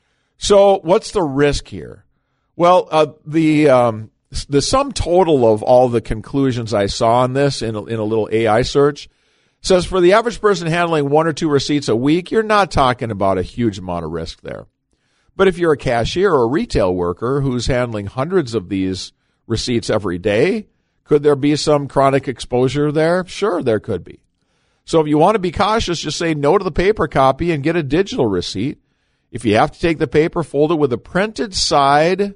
So what's the risk here? Well, uh, the um, the sum total of all the conclusions I saw on this in a, in a little A I search says for the average person handling one or two receipts a week, you're not talking about a huge amount of risk there. But if you're a cashier or a retail worker who's handling hundreds of these receipts every day, could there be some chronic exposure there? Sure, there could be. So if you want to be cautious, just say no to the paper copy and get a digital receipt. If you have to take the paper, fold it with a printed side.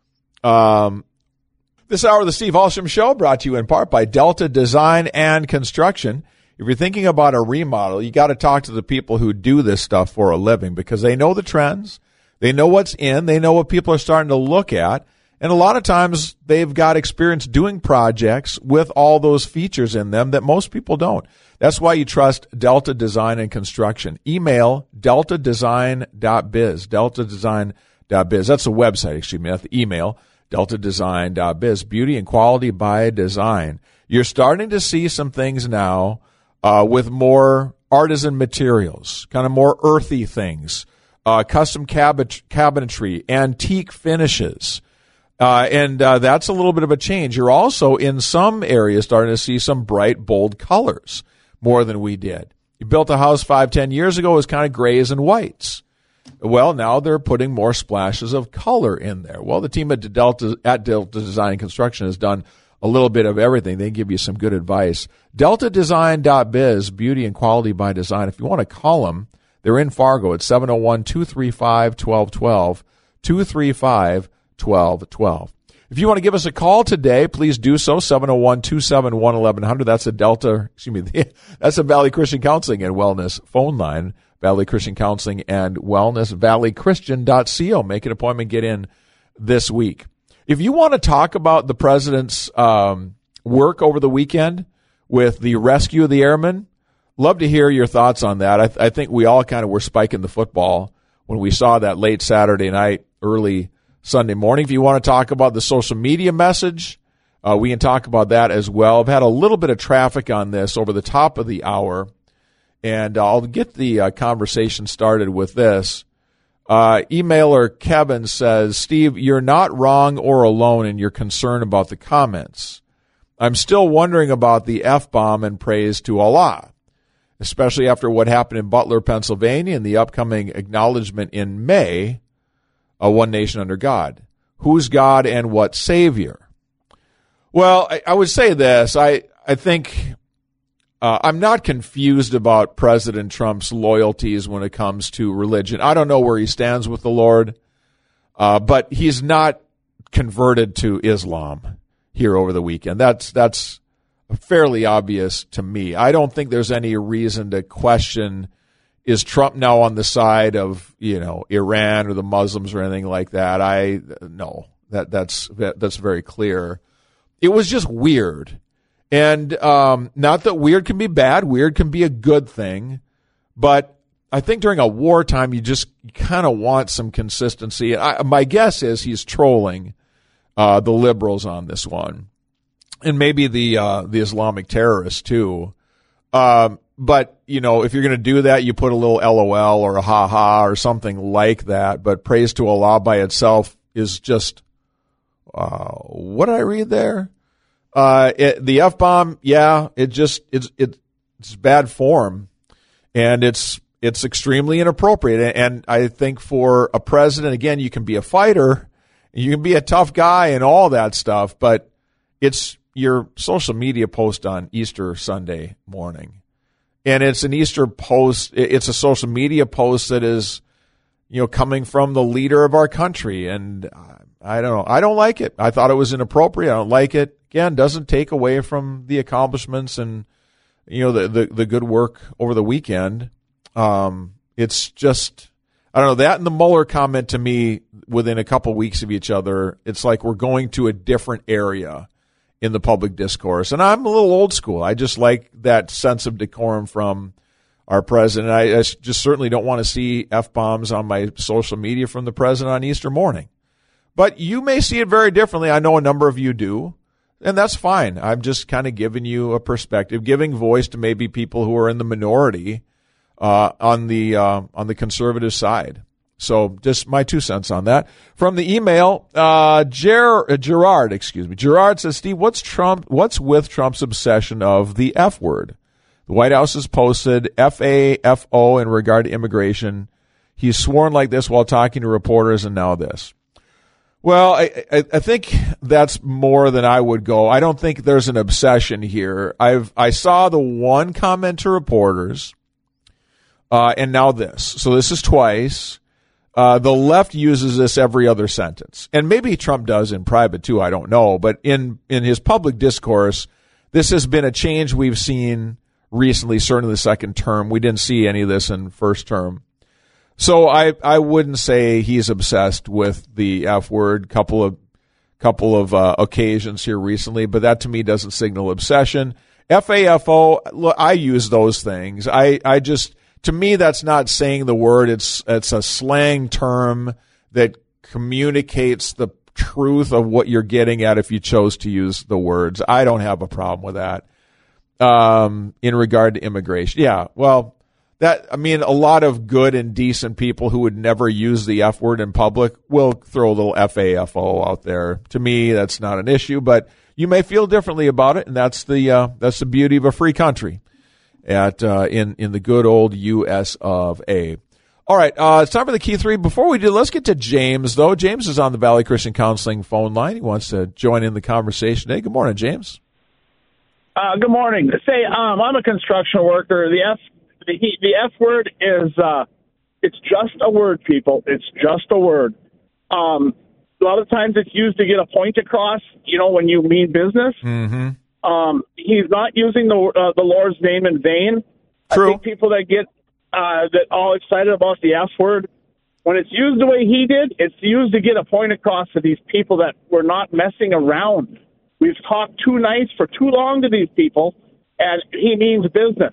Um, this hour of the Steve Alsham Show brought to you in part by Delta Design and Construction. If you're thinking about a remodel, you got to talk to the people who do this stuff for a living because they know the trends. They know what's in. They know what people are starting to look at. And a lot of times they've got experience doing projects with all those features in them that most people don't. That's why you trust Delta Design and Construction. Email delta design dot biz, delta design dot biz. That's the website, excuse me, that's the email, delta design dot biz. Beauty and quality by design. You're starting to see some things now uh, with more artisan materials, kind of more earthy things, uh, custom cabinetry, cabinetry, antique finishes. Uh, and uh, that's a little bit of a change. You're also, in some areas, starting to see some bright, bold colors more than we did. You built a house five, ten years ago, it was kind of grays and whites. Well, now they're putting more splashes of color in there. Well, the team at Delta, at Delta Design and Construction has done a little bit of everything. They give you some good advice. delta design dot biz, beauty and quality by design. If you want to call them, they're in Fargo at seven oh one, two three five, one two one two, two three five, one two one two. If you want to give us a call today, please do so, seven oh one, two seven one, eleven hundred. That's a Delta, excuse me, that's a Valley Christian Counseling and Wellness phone line, Valley Christian Counseling and Wellness, valley christian dot co. Make an appointment, get in this week. If you want to talk about the president's um, work over the weekend with the rescue of the airmen, love to hear your thoughts on that. I, th- I think we all kind of were spiking the football when we saw that late Saturday night, early Sunday morning. If you want to talk about the social media message, uh, we can talk about that as well. I've had a little bit of traffic on this over the top of the hour, and I'll get the uh, conversation started with this. Uh, emailer Kevin says, Steve, you're not wrong or alone in your concern about the comments. I'm still wondering about the F-bomb and praise to Allah, especially after what happened in Butler, Pennsylvania, and the upcoming acknowledgement in May of one nation under God. Who's God and what Savior? Well, I, I would say this. I, I think uh, I'm not confused about President Trump's loyalties when it comes to religion. I don't know where he stands with the Lord, uh, but he's not converted to Islam here over the weekend. That's that's fairly obvious to me. I don't think there's any reason to question, is Trump now on the side of, you know, Iran or the Muslims or anything like that? I no, that that's that, that's very clear. It was just weird. And um, not that weird can be bad. Weird can be a good thing. But I think during a wartime, you just kind of want some consistency. I, my guess is he's trolling uh, the liberals on this one. And maybe the uh, the Islamic terrorists, too. Um, but, you know, if you're going to do that, you put a little LOL or a ha-ha or something like that. But praise to Allah by itself is just, uh, what did I read there? Uh, it, the F-bomb, yeah, it just, it's, it, it's bad form, and it's, it's extremely inappropriate. And I think for a president, again, you can be a fighter, you can be a tough guy and all that stuff, but it's your social media post on Easter Sunday morning. And it's an Easter post, it's a social media post that is, you know, coming from the leader of our country. And I don't know, I don't like it. I thought it was inappropriate. I don't like it. Again, doesn't take away from the accomplishments and, you know, the, the, the good work over the weekend. Um, it's just, I don't know, that and the Mueller comment to me within a couple weeks of each other, it's like we're going to a different area in the public discourse. And I'm a little old school. I just like that sense of decorum from our president. I, I just certainly don't want to see F-bombs on my social media from the president on Easter morning. But you may see it very differently. I know a number of you do. And that's fine. I'm just kind of giving you a perspective, giving voice to maybe people who are in the minority uh, on the uh, on the conservative side. So just my two cents on that. From the email, uh, Ger- uh, Gerard, excuse me, Gerard says, Steve, what's Trump? What's with Trump's obsession of the F word? The White House has posted F A F O in regard to immigration. He's sworn like this while talking to reporters, and now this. Well, I, I, I think that's more than I would go. I don't think there's an obsession here. I've I saw the one comment to reporters, uh, and now this. So this is twice. Uh, the left uses this every other sentence, and maybe Trump does in private too. I don't know, but in in his public discourse, this has been a change we've seen recently. Certainly, the second term, we didn't see any of this in first term. So I, I wouldn't say he's obsessed with the F word. Couple of couple of uh, occasions here recently, but that to me doesn't signal obsession. F A F O, look, I use those things. I, I just to me that's not saying the word. It's it's a slang term that communicates the truth of what you're getting at if you chose to use the words. I don't have a problem with that. Um, in regard to immigration, yeah, well. That, I mean, a lot of good and decent people who would never use the F word in public will throw a little F A F O out there. To me, that's not an issue, but you may feel differently about it, and that's the uh, that's the beauty of a free country at uh, in in the good old U S of A. All right, uh, it's time for the key three. Before we do, let's get to James, though. James is on the Valley Christian Counseling phone line. He wants to join in the conversation today. Good morning, James. Uh, good morning. Say, um, I'm a construction worker. The F, the, the F word is, uh, it's just a word, people. It's just a word. Um, a lot of times it's used to get a point across, you know, when you mean business. Mm-hmm. Um, he's not using the uh, the Lord's name in vain. True. I think people that get uh, that all excited about the F word, when it's used the way he did, it's used to get a point across to these people that we're not messing around. We've talked too nice for too long to these people, and he means business.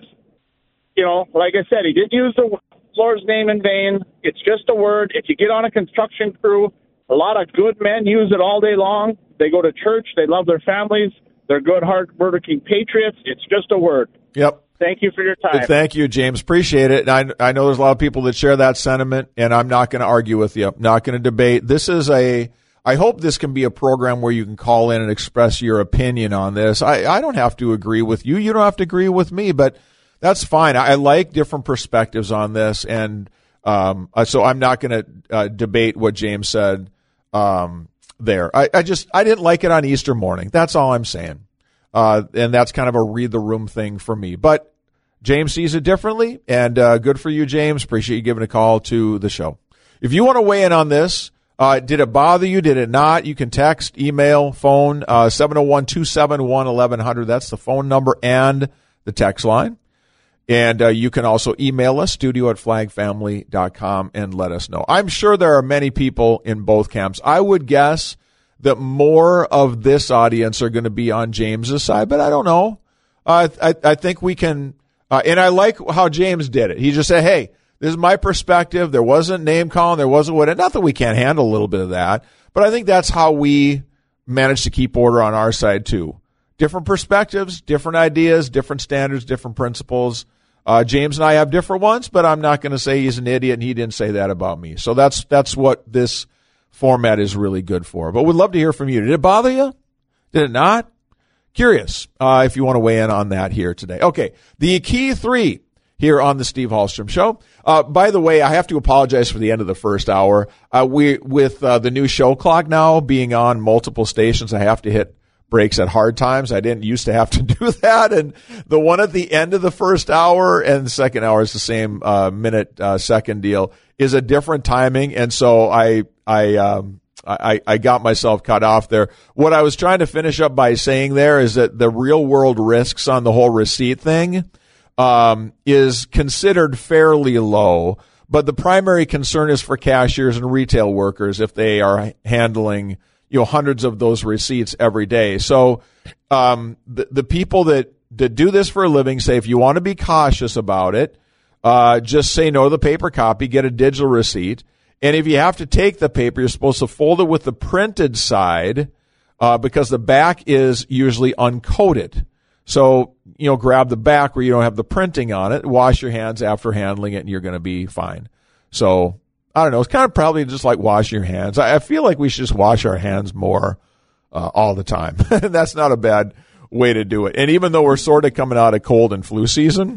You know, like I said, he didn't use the Lord's name in vain. It's just a word. If you get on a construction crew, a lot of good men use it all day long. They go to church. They love their families. They're good, hard-working patriots. It's just a word. Yep. Thank you for your time. Thank you, James. Appreciate it. I, I know there's a lot of people that share that sentiment, and I'm not going to argue with you. I'm not going to debate. This is a – I hope this can be a program where you can call in and express your opinion on this. I, I don't have to agree with you. You don't have to agree with me, but that's fine. I, I like different perspectives on this, and um, so I'm not going to uh, debate what James said um, there. I, I just – I didn't like it on Easter morning. That's all I'm saying. Uh, and that's kind of a read the room thing for me. But James sees it differently, and uh, good for you, James. Appreciate you giving a call to the show. If you want to weigh in on this, uh, did it bother you? Did it not? You can text, email, phone, uh, seven oh one, two seven one, eleven hundred. That's the phone number and the text line. And uh, you can also email us, studio at flag family dot com, and let us know. I'm sure there are many people in both camps. I would guess that more of this audience are going to be on James's side, but I don't know. Uh, I, I think we can, uh, and I like how James did it. He just said, hey, this is my perspective. There wasn't name calling. There wasn't what, not that we can't handle a little bit of that, but I think that's how we manage to keep order on our side too. Different perspectives, different ideas, different standards, different principles. Uh, James and I have different ones, but I'm not going to say he's an idiot and he didn't say that about me. So that's, that's what this format is really good for. But we'd love to hear from you. Did it bother you? Did it not? Curious uh, if you want to weigh in on that here today. Okay, the key three here on the Steve Hallstrom Show. Uh, by the way, I have to apologize for the end of the first hour. Uh, we with uh, the new show clock now being on multiple stations, I have to hit breaks at hard times. I didn't used to have to do that. And the one at the end of the first hour and the second hour is the same uh, minute uh, second deal is a different timing. And so I I um I, I got myself cut off there. What I was trying to finish up by saying there is that the real world risks on the whole receipt thing um, is considered fairly low, but the primary concern is for cashiers and retail workers if they are handling, you know, hundreds of those receipts every day. So um, the, the people that, that do this for a living say if you want to be cautious about it, uh, just say no to the paper copy, get a digital receipt. And if you have to take the paper, you're supposed to fold it with the printed side uh, because the back is usually uncoated. So, you know, grab the back where you don't have the printing on it, wash your hands after handling it, and you're going to be fine. So, I don't know. It's kind of probably just like washing your hands. I, I feel like we should just wash our hands more uh, all the time. That's not a bad way to do it. And even though we're sort of coming out of cold and flu season,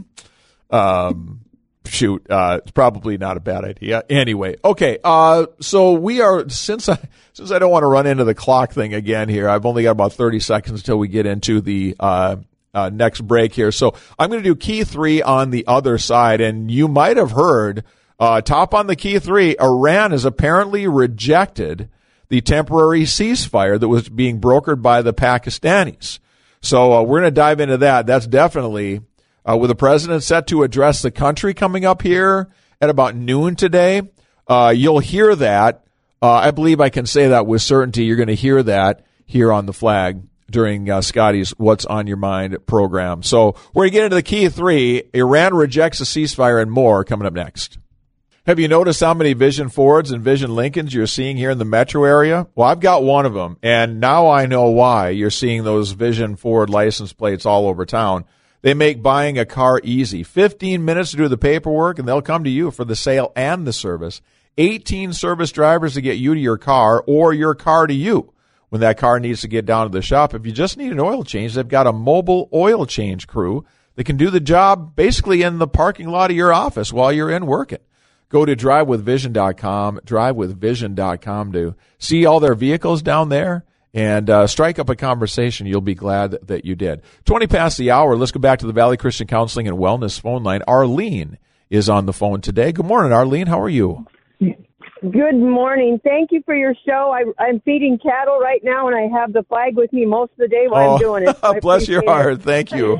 um Shoot, uh, it's probably not a bad idea. Anyway, okay. Uh, so we are since I since I don't want to run into the clock thing again here. I've only got about thirty seconds until we get into the uh, uh, next break here. So I'm going to do key three on the other side, and you might have heard uh, top on the key three. Iran has apparently rejected the temporary ceasefire that was being brokered by the Pakistanis. So uh, we're going to dive into that. That's definitely. Uh, with the president set to address the country coming up here at about noon today, uh, you'll hear that. Uh, I believe I can say that with certainty. You're going to hear that here on the flag during uh, Scotty's What's on Your Mind program. So we're going to get into the key three. Iran rejects a ceasefire and more coming up next. Have you noticed how many Vision Fords and Vision Lincolns you're seeing here in the metro area? Well, I've got one of them, and now I know why you're seeing those Vision Ford license plates all over town. They make buying a car easy. fifteen minutes to do the paperwork, and they'll come to you for the sale and the service. eighteen service drivers to get you to your car or your car to you when that car needs to get down to the shop. If you just need an oil change, they've got a mobile oil change crew that can do the job basically in the parking lot of your office while you're in working. go to drive with vision dot com, drive with vision dot com to see all their vehicles down there and uh, strike up a conversation. You'll be glad that you did. twenty past the hour. Let's go back to the Valley Christian Counseling and Wellness phone line. Arlene is on the phone today. Good morning, Arlene. How are you? Good morning. Thank you for your show. I, I'm feeding cattle right now, and I have the flag with me most of the day while oh, I'm doing it. So bless your heart. It. Thank you.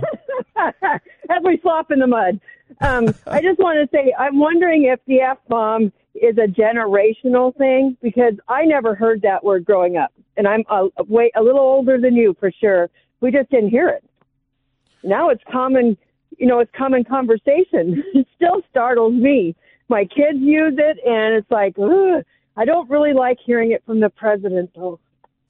As we slop in the mud. Um, I just want to say, I'm wondering if the F-bomb is a generational thing, because I never heard that word growing up. And I'm a, a, way, a little older than you, for sure. We just didn't hear it. Now it's common, you know, it's common conversation. It still startles me. My kids use it, and it's like, ugh, I don't really like hearing it from the president, though.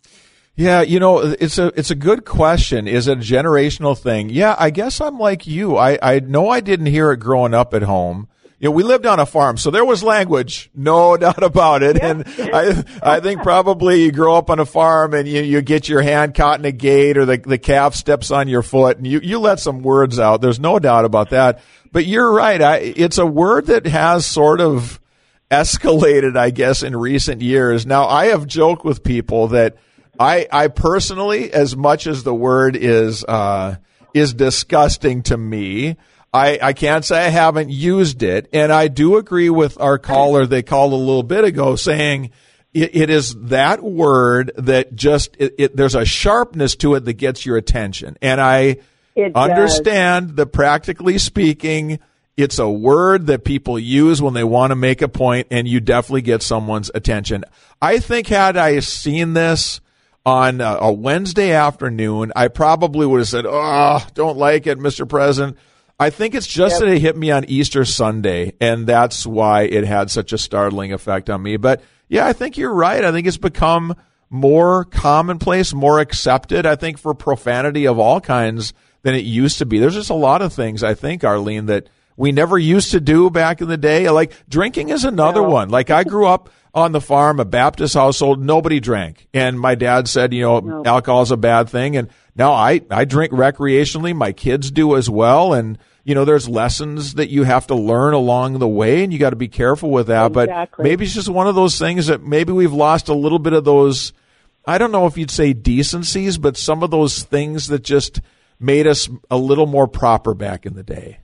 Yeah, you know, it's a it's a good question. Is it a generational thing? Yeah, I guess I'm like you. I, I know I didn't hear it growing up at home. You know, we lived on a farm, so there was language, no doubt about it. Yeah. And I I think probably you grow up on a farm and you, you get your hand caught in a gate or the, the calf steps on your foot and you, you let some words out. There's no doubt about that. But you're right. I, it's a word that has sort of escalated, I guess, in recent years. Now, I have joked with people that I, I personally, as much as the word is uh, is disgusting to me, I, I can't say I haven't used it. And I do agree with our caller. They called a little bit ago saying it, it is that word that just it, it, there's a sharpness to it that gets your attention. And I It understand that practically speaking, it's a word that people use when they want to make a point, and you definitely get someone's attention. I think had I seen this on a, a Wednesday afternoon, I probably would have said, oh, don't like it, Mister President. I think it's just yep. that it hit me on Easter Sunday, and that's why it had such a startling effect on me. But, yeah, I think you're right. I think it's become more commonplace, more accepted, I think, for profanity of all kinds than it used to be. There's just a lot of things, I think, Arlene, that we never used to do back in the day. Like drinking is another no. one. Like I grew up on the farm, a Baptist household, nobody drank. And my dad said, you know, no. alcohol is a bad thing. And now I, I drink recreationally. My kids do as well. And, you know, there's lessons that you have to learn along the way, and you got to be careful with that. Exactly. But maybe it's just one of those things that maybe we've lost a little bit of those, I don't know if you'd say decencies, but some of those things that just made us a little more proper back in the day.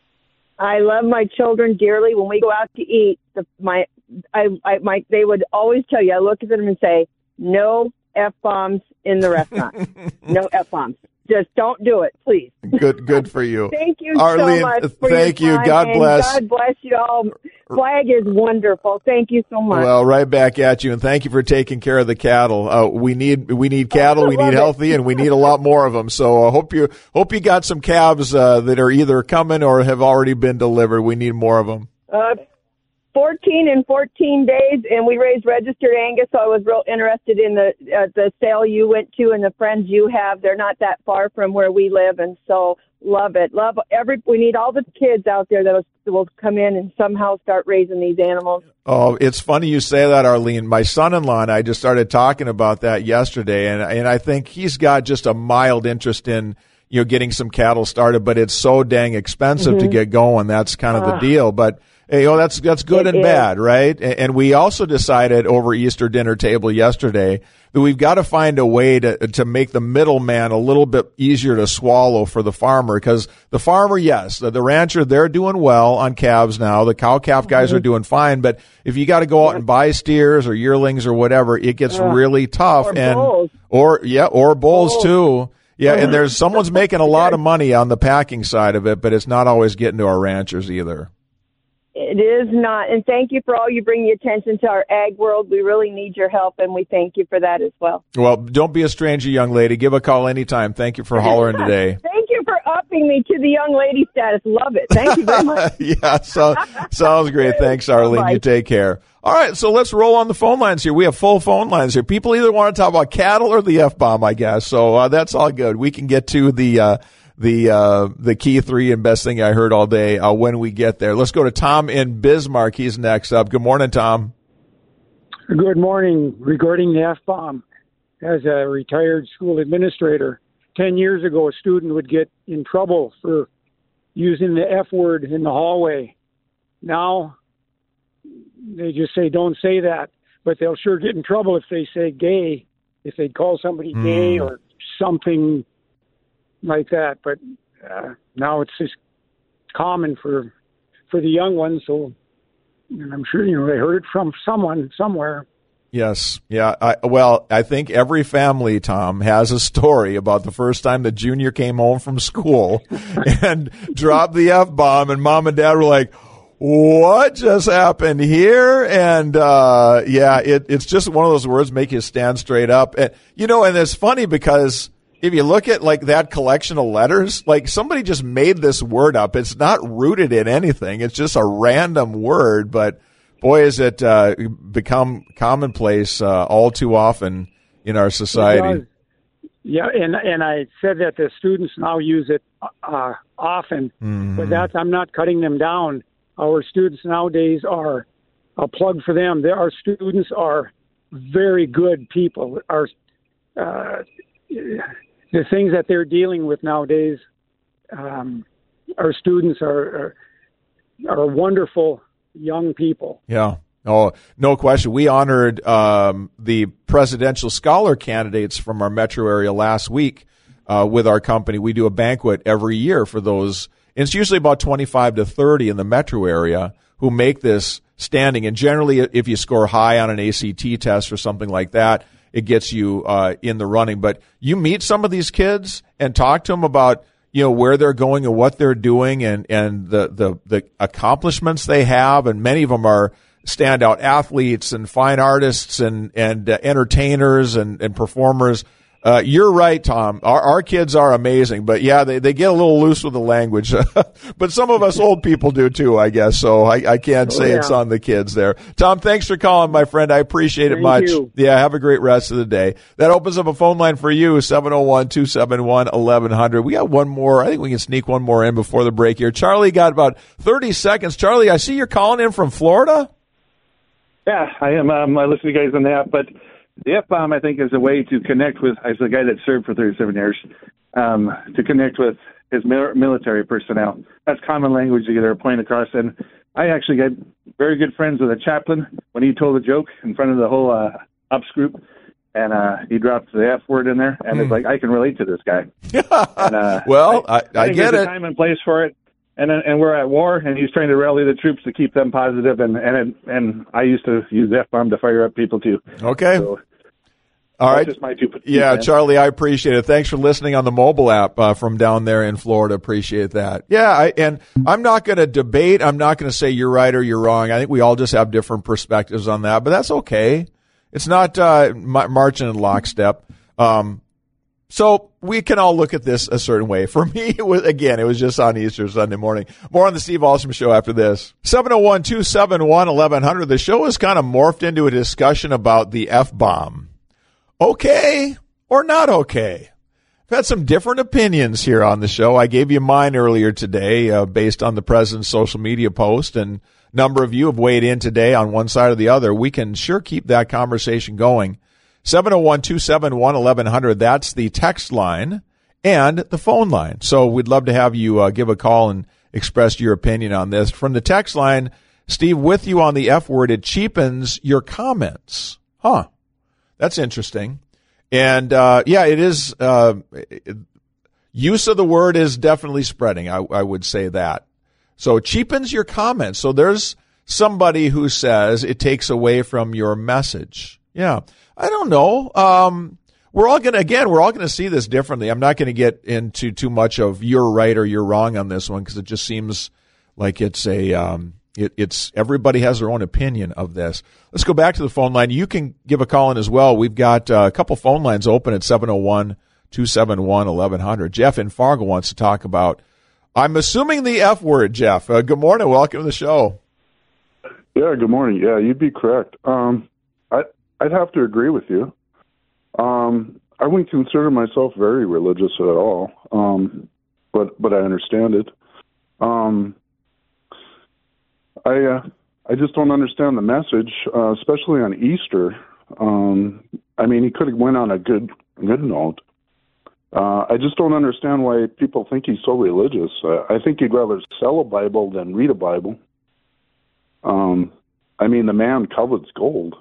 I love my children dearly. When we go out to eat, the, my, I, I, my, they would always tell you, I look at them and say, no F-bombs in the restaurant. No F-bombs. Just don't do it, please. Good, good for you. Thank you Arlene, so much for thank your time, you. God bless. God bless you all. Flag is wonderful. Thank you so much. Well, right back at you, and thank you for taking care of the cattle. Uh, we need we need cattle, we need healthy, and we need a lot more of them. So I hope you hope you got some calves uh, that are either coming or have already been delivered. We need more of them. Uh, fourteen and fourteen days, and we raised registered Angus, so I was real interested in the uh, the sale you went to and the friends you have. They're not that far from where we live, and so love it. Love every. We need all the kids out there that will, that will come in and somehow start raising these animals. Oh, it's funny you say that, Arlene. My son-in-law and I just started talking about that yesterday, and and I think he's got just a mild interest in, you know, getting some cattle started, but it's so dang expensive mm-hmm. to get going. That's kind of uh, the deal. But hey, oh, that's that's good and is. bad, right? And we also decided over Easter dinner table yesterday that we've got to find a way to to make the middleman a little bit easier to swallow for the farmer, because the farmer, yes, the, the rancher, they're doing well on calves now. The cow-calf guys mm-hmm. are doing fine, but if you got to go out and buy steers or yearlings or whatever, it gets uh, really tough. Or and bulls. Or, yeah, or bulls, bulls. too. Yeah, and there's someone's making a lot of money on the packing side of it, but it's not always getting to our ranchers either. It is not. And thank you for all you bring the attention to our ag world. We really need your help, and we thank you for that as well. Well, don't be a stranger, young lady. Give a call anytime. Thank you for hollering today. Thank you for upping me to the young lady status. Love it. Thank you very much. Yeah, so, sounds great. Thanks, Arlene. Bye. You take care. All right, so let's roll on the phone lines here. We have full phone lines here. People either want to talk about cattle or the F-bomb, I guess. So uh, that's all good. We can get to the uh, the uh, the key three and best thing I heard all day uh, when we get there. Let's go to Tom in Bismarck. He's next up. Good morning, Tom. Good morning. Regarding the F-bomb, as a retired school administrator, ten years ago a student would get in trouble for using the F word in the hallway. Now they just say, don't say that. But they'll sure get in trouble if they say gay, if they call somebody mm. gay or something like that. But uh, now it's just common for for the young ones. So and I'm sure, you know, they heard it from someone somewhere. Yes. Yeah. I, well, I think every family, Tom, has a story about the first time that Junior came home from school and dropped the F-bomb, and mom and dad were like, what just happened here? And, uh, yeah, it, it's just one of those words make you stand straight up. And, you know, and it's funny because if you look at like that collection of letters, like somebody just made this word up. It's not rooted in anything. It's just a random word, but boy, has it, uh, become commonplace, uh, all too often in our society. Yeah. And, and I said that the students now use it, uh, often, mm-hmm. but that's, I'm not cutting them down. Our students nowadays are a plug for them. Our students are very good people. Our uh, the things that they're dealing with nowadays, um, our students are, are are wonderful young people. Yeah. Oh, no question. We honored um, the presidential scholar candidates from our metro area last week uh, with our company. We do a banquet every year for those. It's usually about twenty-five to thirty in the metro area who make this standing. And generally, if you score high on an A C T test or something like that, it gets you uh, in the running. But you meet some of these kids and talk to them about, you know, where they're going and what they're doing and, and the, the, the accomplishments they have. And many of them are standout athletes and fine artists and, and uh, entertainers and, and performers. Uh, you're right, Tom. Our, our kids are amazing, but yeah, they, they get a little loose with the language. But some of us old people do too, I guess. So I, I can't say oh, yeah. it's on the kids there. Tom, thanks for calling, my friend. I appreciate it Thank much. You. Yeah, have a great rest of the day. That opens up a phone line for you, seven oh one, two seven one, eleven hundred. We got one more. I think we can sneak one more in before the break here. Charlie got about thirty seconds. Charlie, I see you're calling in from Florida. Yeah, I am. Um, I listen to you guys on that, but the F-bomb, I think, is a way to connect with, as a guy that served for thirty-seven years, um, to connect with his military personnel. That's common language to get our point across. And I actually got very good friends with a chaplain when he told a joke in front of the whole uh, ops group, and uh, he dropped the F word in there, and mm. it's like, I can relate to this guy. and, uh, well, I, I, I, I get there's it. a time and place for it. And and we're at war, and he's trying to rally the troops to keep them positive, and and and I used to use F-bomb to fire up people too. Okay. So, all right. Just my two, two yeah, cents. Charlie, I appreciate it. Thanks for listening on the mobile app uh, from down there in Florida. Appreciate that. Yeah, I, and I'm not going to debate. I'm not going to say you're right or you're wrong. I think we all just have different perspectives on that, but that's okay. It's not uh, marching in lockstep. Um, So we can all look at this a certain way. For me, it was, again, it was just on Easter Sunday morning. More on the Steve Alstrom Show after this. seven oh one, two seven one, eleven hundred. The show has kind of morphed into a discussion about the F-bomb. Okay or not okay? I've had some different opinions here on the show. I gave you mine earlier today uh, based on the president's social media post, and a number of you have weighed in today on one side or the other. We can sure keep that conversation going. seven oh one, two seven one, eleven hundred. That's the text line and the phone line. So we'd love to have you uh, give a call and express your opinion on this. From the text line, Steve, with you on the F word, it cheapens your comments. Huh. That's interesting. And, uh, yeah, it is, uh, use of the word is definitely spreading. I, I would say that. So it cheapens your comments. So there's somebody who says it takes away from your message. Yeah. I don't know. Um, we're all going to, again, we're all going to see this differently. I'm not going to get into too much of you're right or you're wrong on this one because it just seems like it's a, um, it, it's everybody has their own opinion of this. Let's go back to the phone line. You can give a call in as well. We've got uh, a couple phone lines open at seven oh one, two seven one, eleven hundred. Jeff in Fargo wants to talk about, I'm assuming the F word, Jeff. Uh, good morning. Welcome to the show. Yeah, good morning. Yeah, you'd be correct. Um, I, I'd have to agree with you. Um, I wouldn't consider myself very religious at all, um, but but I understand it. Um, I uh, I just don't understand the message, uh, especially on Easter. Um, I mean, he could have went on a good good note. Uh, I just don't understand why people think he's so religious. Uh, I think he'd rather sell a Bible than read a Bible. Um, I mean, the man covets gold.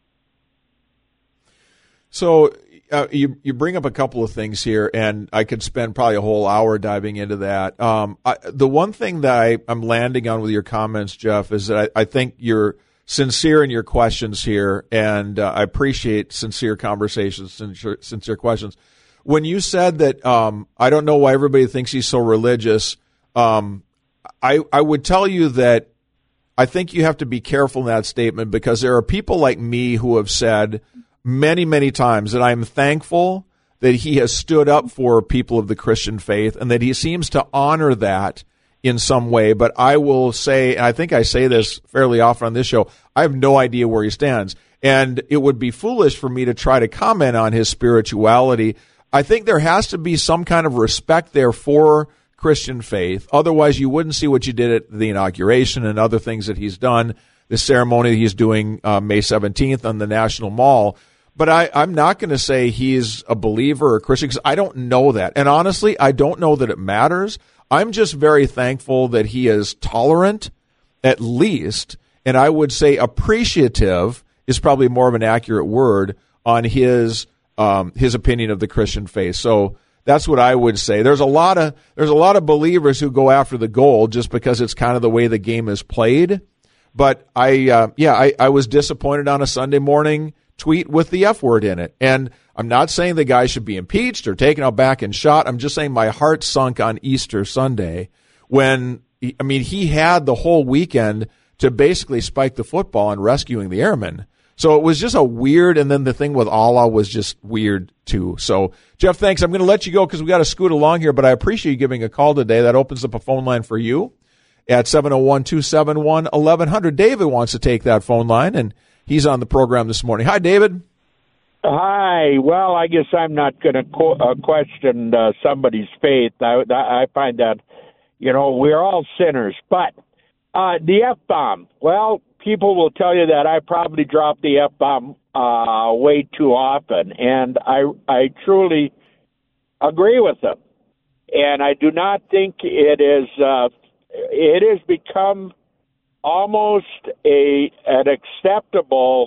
So uh, you you bring up a couple of things here, and I could spend probably a whole hour diving into that. Um, I, the one thing that I, I'm landing on with your comments, Jeff, is that I, I think you're sincere in your questions here, and uh, I appreciate sincere conversations, sincere, sincere questions. When you said that, um, I don't know why everybody thinks he's so religious, um, I I would tell you that I think you have to be careful in that statement, because there are people like me who have said many, many times that I'm thankful that he has stood up for people of the Christian faith and that he seems to honor that in some way. But I will say, and I think I say this fairly often on this show, I have no idea where he stands. And it would be foolish for me to try to comment on his spirituality. I think there has to be some kind of respect there for Christian faith. Otherwise, you wouldn't see what you did at the inauguration and other things that he's done, the ceremony that he's doing uh, May seventeenth on the National Mall. But I, I'm not going to say he's a believer or a Christian, because I don't know that. And honestly, I don't know that it matters. I'm just very thankful that he is tolerant, at least, and I would say appreciative is probably more of an accurate word, on his um, his opinion of the Christian faith. So that's what I would say. There's a lot of there's a lot of believers who go after the gold just because it's kind of the way the game is played. But I, uh, yeah, I, I was disappointed on a Sunday morning tweet with the F word in it. And I'm not saying the guy should be impeached or taken out back and shot. I'm just saying my heart sunk on Easter Sunday when, I mean, he had the whole weekend to basically spike the football and rescuing the airmen. So it was just a weird, and then the thing with Allah was just weird too. So, Jeff, thanks. I'm going to let you go because we got to scoot along here, but I appreciate you giving a call today. That opens up a phone line for you at seven oh one, two seven one, eleven hundred. David wants to take that phone line, and he's on the program this morning. Hi, David. Hi. Well, I guess I'm not going to co- uh, question uh, somebody's faith. I, I find that, you know, we're all sinners. But uh, the F-bomb, well, people will tell you that I probably drop the F-bomb uh, way too often, and I, I truly agree with them. And I do not think it is uh, it has become almost a an acceptable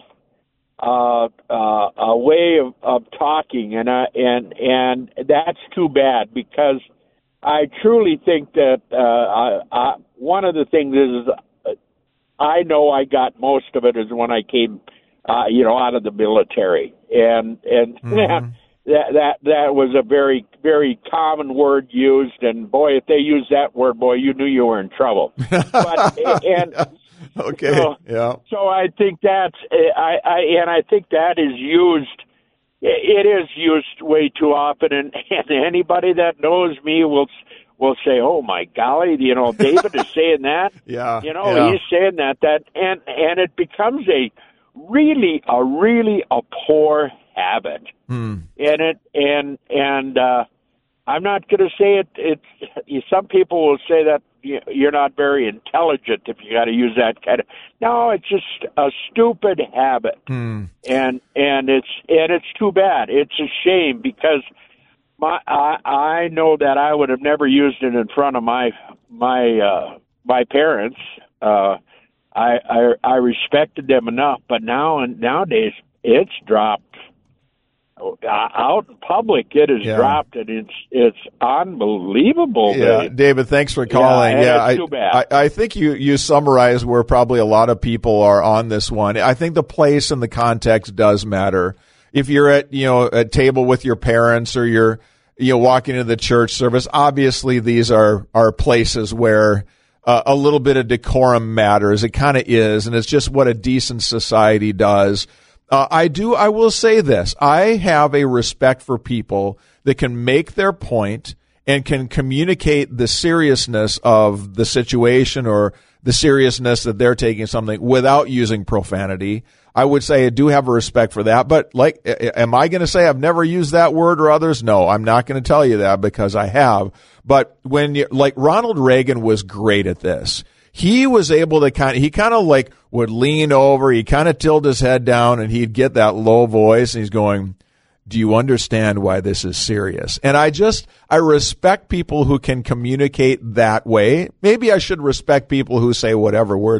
uh, uh, a way of, of talking, and uh, and and that's too bad, because I truly think that uh, I, I, one of the things is uh, I know I got most of it is when I came, uh, you know, out of the military, and and mm-hmm. that, that that that was a very very common word used, and boy, if they used that word, boy, you knew you were in trouble. But and. Okay. So, yeah. So I think that's I, I and I think that is used. It is used way too often, and, and anybody that knows me will will say, "Oh my golly, you know, David is saying that." Yeah. You know, yeah. he's saying that that and and it becomes a really a really a poor habit, hmm. and it and and uh, I'm not going to say it. It's some people will say that you're not very intelligent if you got to use that kind of. No, it's just a stupid habit, hmm. and and it's and it's too bad. It's a shame, because my I, I know that I would have never used it in front of my my uh, my parents. Uh, I, I I respected them enough, but now and nowadays it's dropped. Out in public, it is yeah. dropped, and it's it's unbelievable. Yeah, Dave. David, thanks for calling. Yeah, yeah it's I, too bad. I, I think you you summarized where probably a lot of people are on this one. I think the place and the context does matter. If you're at you know a table with your parents, or you're you know walking into the church service, obviously these are are places where uh, a little bit of decorum matters. It kind of is, and it's just what a decent society does. Uh, I do, I will say this. I have a respect for people that can make their point and can communicate the seriousness of the situation or the seriousness that they're taking something without using profanity. I would say I do have a respect for that. But like, am I going to say I've never used that word or others? No, I'm not going to tell you that, because I have. But when you, like Ronald Reagan was great at this. He was able to kind of, he kind of like would lean over, he kind of tilt his head down, and he'd get that low voice, and he's going, "Do you understand why this is serious?" And I just, I respect people who can communicate that way. Maybe I should respect people who say whatever words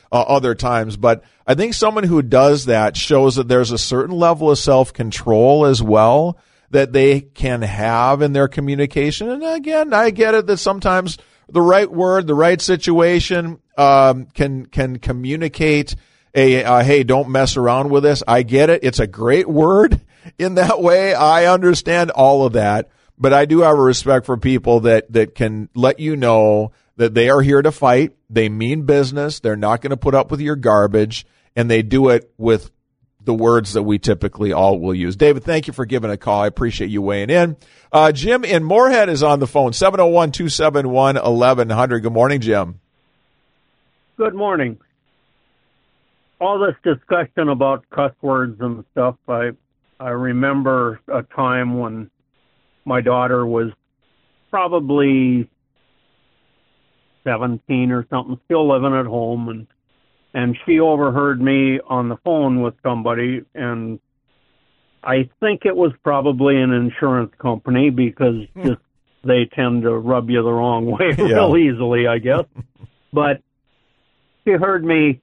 uh, other times. But I think someone who does that shows that there's a certain level of self-control as well that they can have in their communication. And again, I get it that sometimes the right word, the right situation um, can can communicate a, uh, hey, don't mess around with this. I get it. It's a great word in that way. I understand all of that. But I do have a respect for people that, that can let you know that they are here to fight. They mean business. They're not going to put up with your garbage. And they do it with the words that we typically all will use. David, thank you for giving a call. I appreciate you weighing in. Uh, Jim in Moorhead is on the phone, seven oh one, two seven one, eleven hundred. Good morning, Jim. Good morning. All this discussion about cuss words and stuff, I I remember a time when my daughter was probably seventeen or something, still living at home, and and she overheard me on the phone with somebody, and I think it was probably an insurance company because just they tend to rub you the wrong way Yeah. real easily, I guess. But she heard me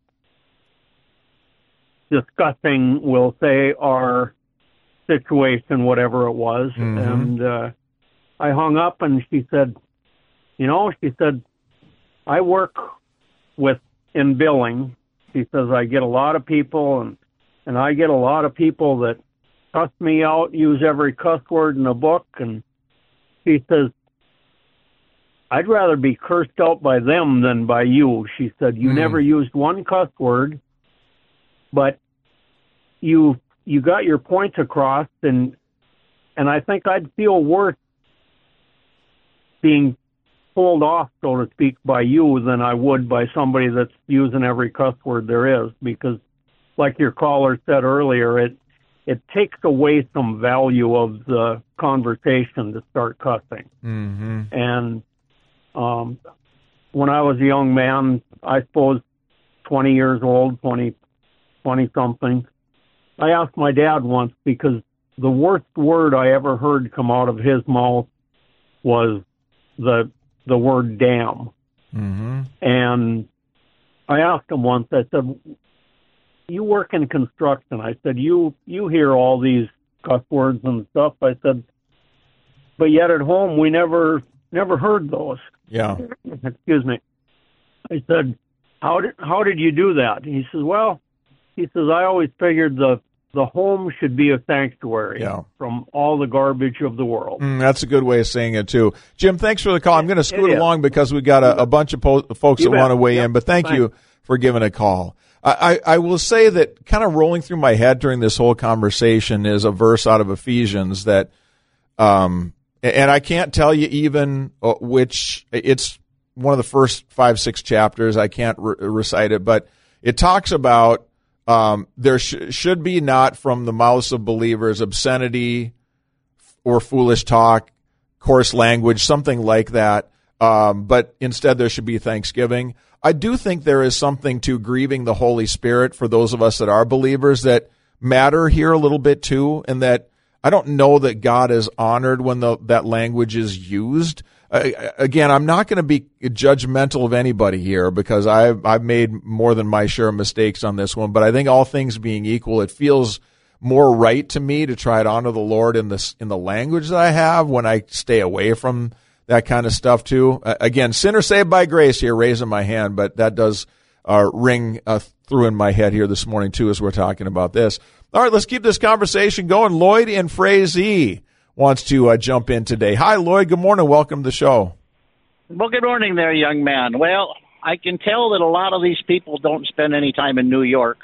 discussing, we'll say, our situation, whatever it was, Mhm. and uh, I hung up, and she said, you know, she said, I work with in billing. She says, I get a lot of people, and, and I get a lot of people that cuss me out, use every cuss word in the book, and she says, I'd rather be cursed out by them than by you. She said, you Mm. never used one cuss word, but you you got your points across, and and I think I'd feel worse being pulled off, so to speak, by you than I would by somebody that's using every cuss word there is, because like your caller said earlier, it it takes away some value of the conversation to start cussing. Mm-hmm. And um, when I was a young man, I suppose twenty years old, twenty, twenty-something, I asked my dad once, because the worst word I ever heard come out of his mouth was the the word damn. Mm-hmm. And I asked him once, I said, you work in construction. I said, you you hear all these cuss words and stuff. I said, but yet at home we never never heard those. Yeah. Excuse me. I said, how did how did you do that? He says, well, he says, I always figured the the home should be a sanctuary Yeah. from all the garbage of the world. Mm, that's a good way of saying it, too. Jim, thanks for the call. I'm going to scoot is. along because we've got a, a bunch of po- folks You that bet. want to weigh Yep. in, but thank Thanks. you for giving a call. I, I, I will say that kind of rolling through my head during this whole conversation is a verse out of Ephesians that, um, and I can't tell you even uh, which, it's one of the first five, six chapters. I can't re- recite it, but it talks about Um, there sh- should be not from the mouths of believers obscenity or foolish talk, coarse language, something like that. Um, but instead there should be thanksgiving. I do think there is something to grieving the Holy Spirit for those of us that are believers that matter here a little bit too, and that I don't know that God is honored when the, that language is used. Uh, again, I'm not going to be judgmental of anybody here because I've, I've made more than my share of mistakes on this one, but I think all things being equal, it feels more right to me to try to honor the Lord in this, in the language that I have when I stay away from that kind of stuff too. Uh, again, sinner saved by grace here, raising my hand, but that does uh, ring uh, through in my head here this morning too as we're talking about this. All right, let's keep this conversation going. Lloyd in Frazee wants to uh, jump in today. Hi, Lloyd. Good morning. Welcome to the show. Well, good morning there, young man. Well, I can tell that a lot of these people don't spend any time in New York.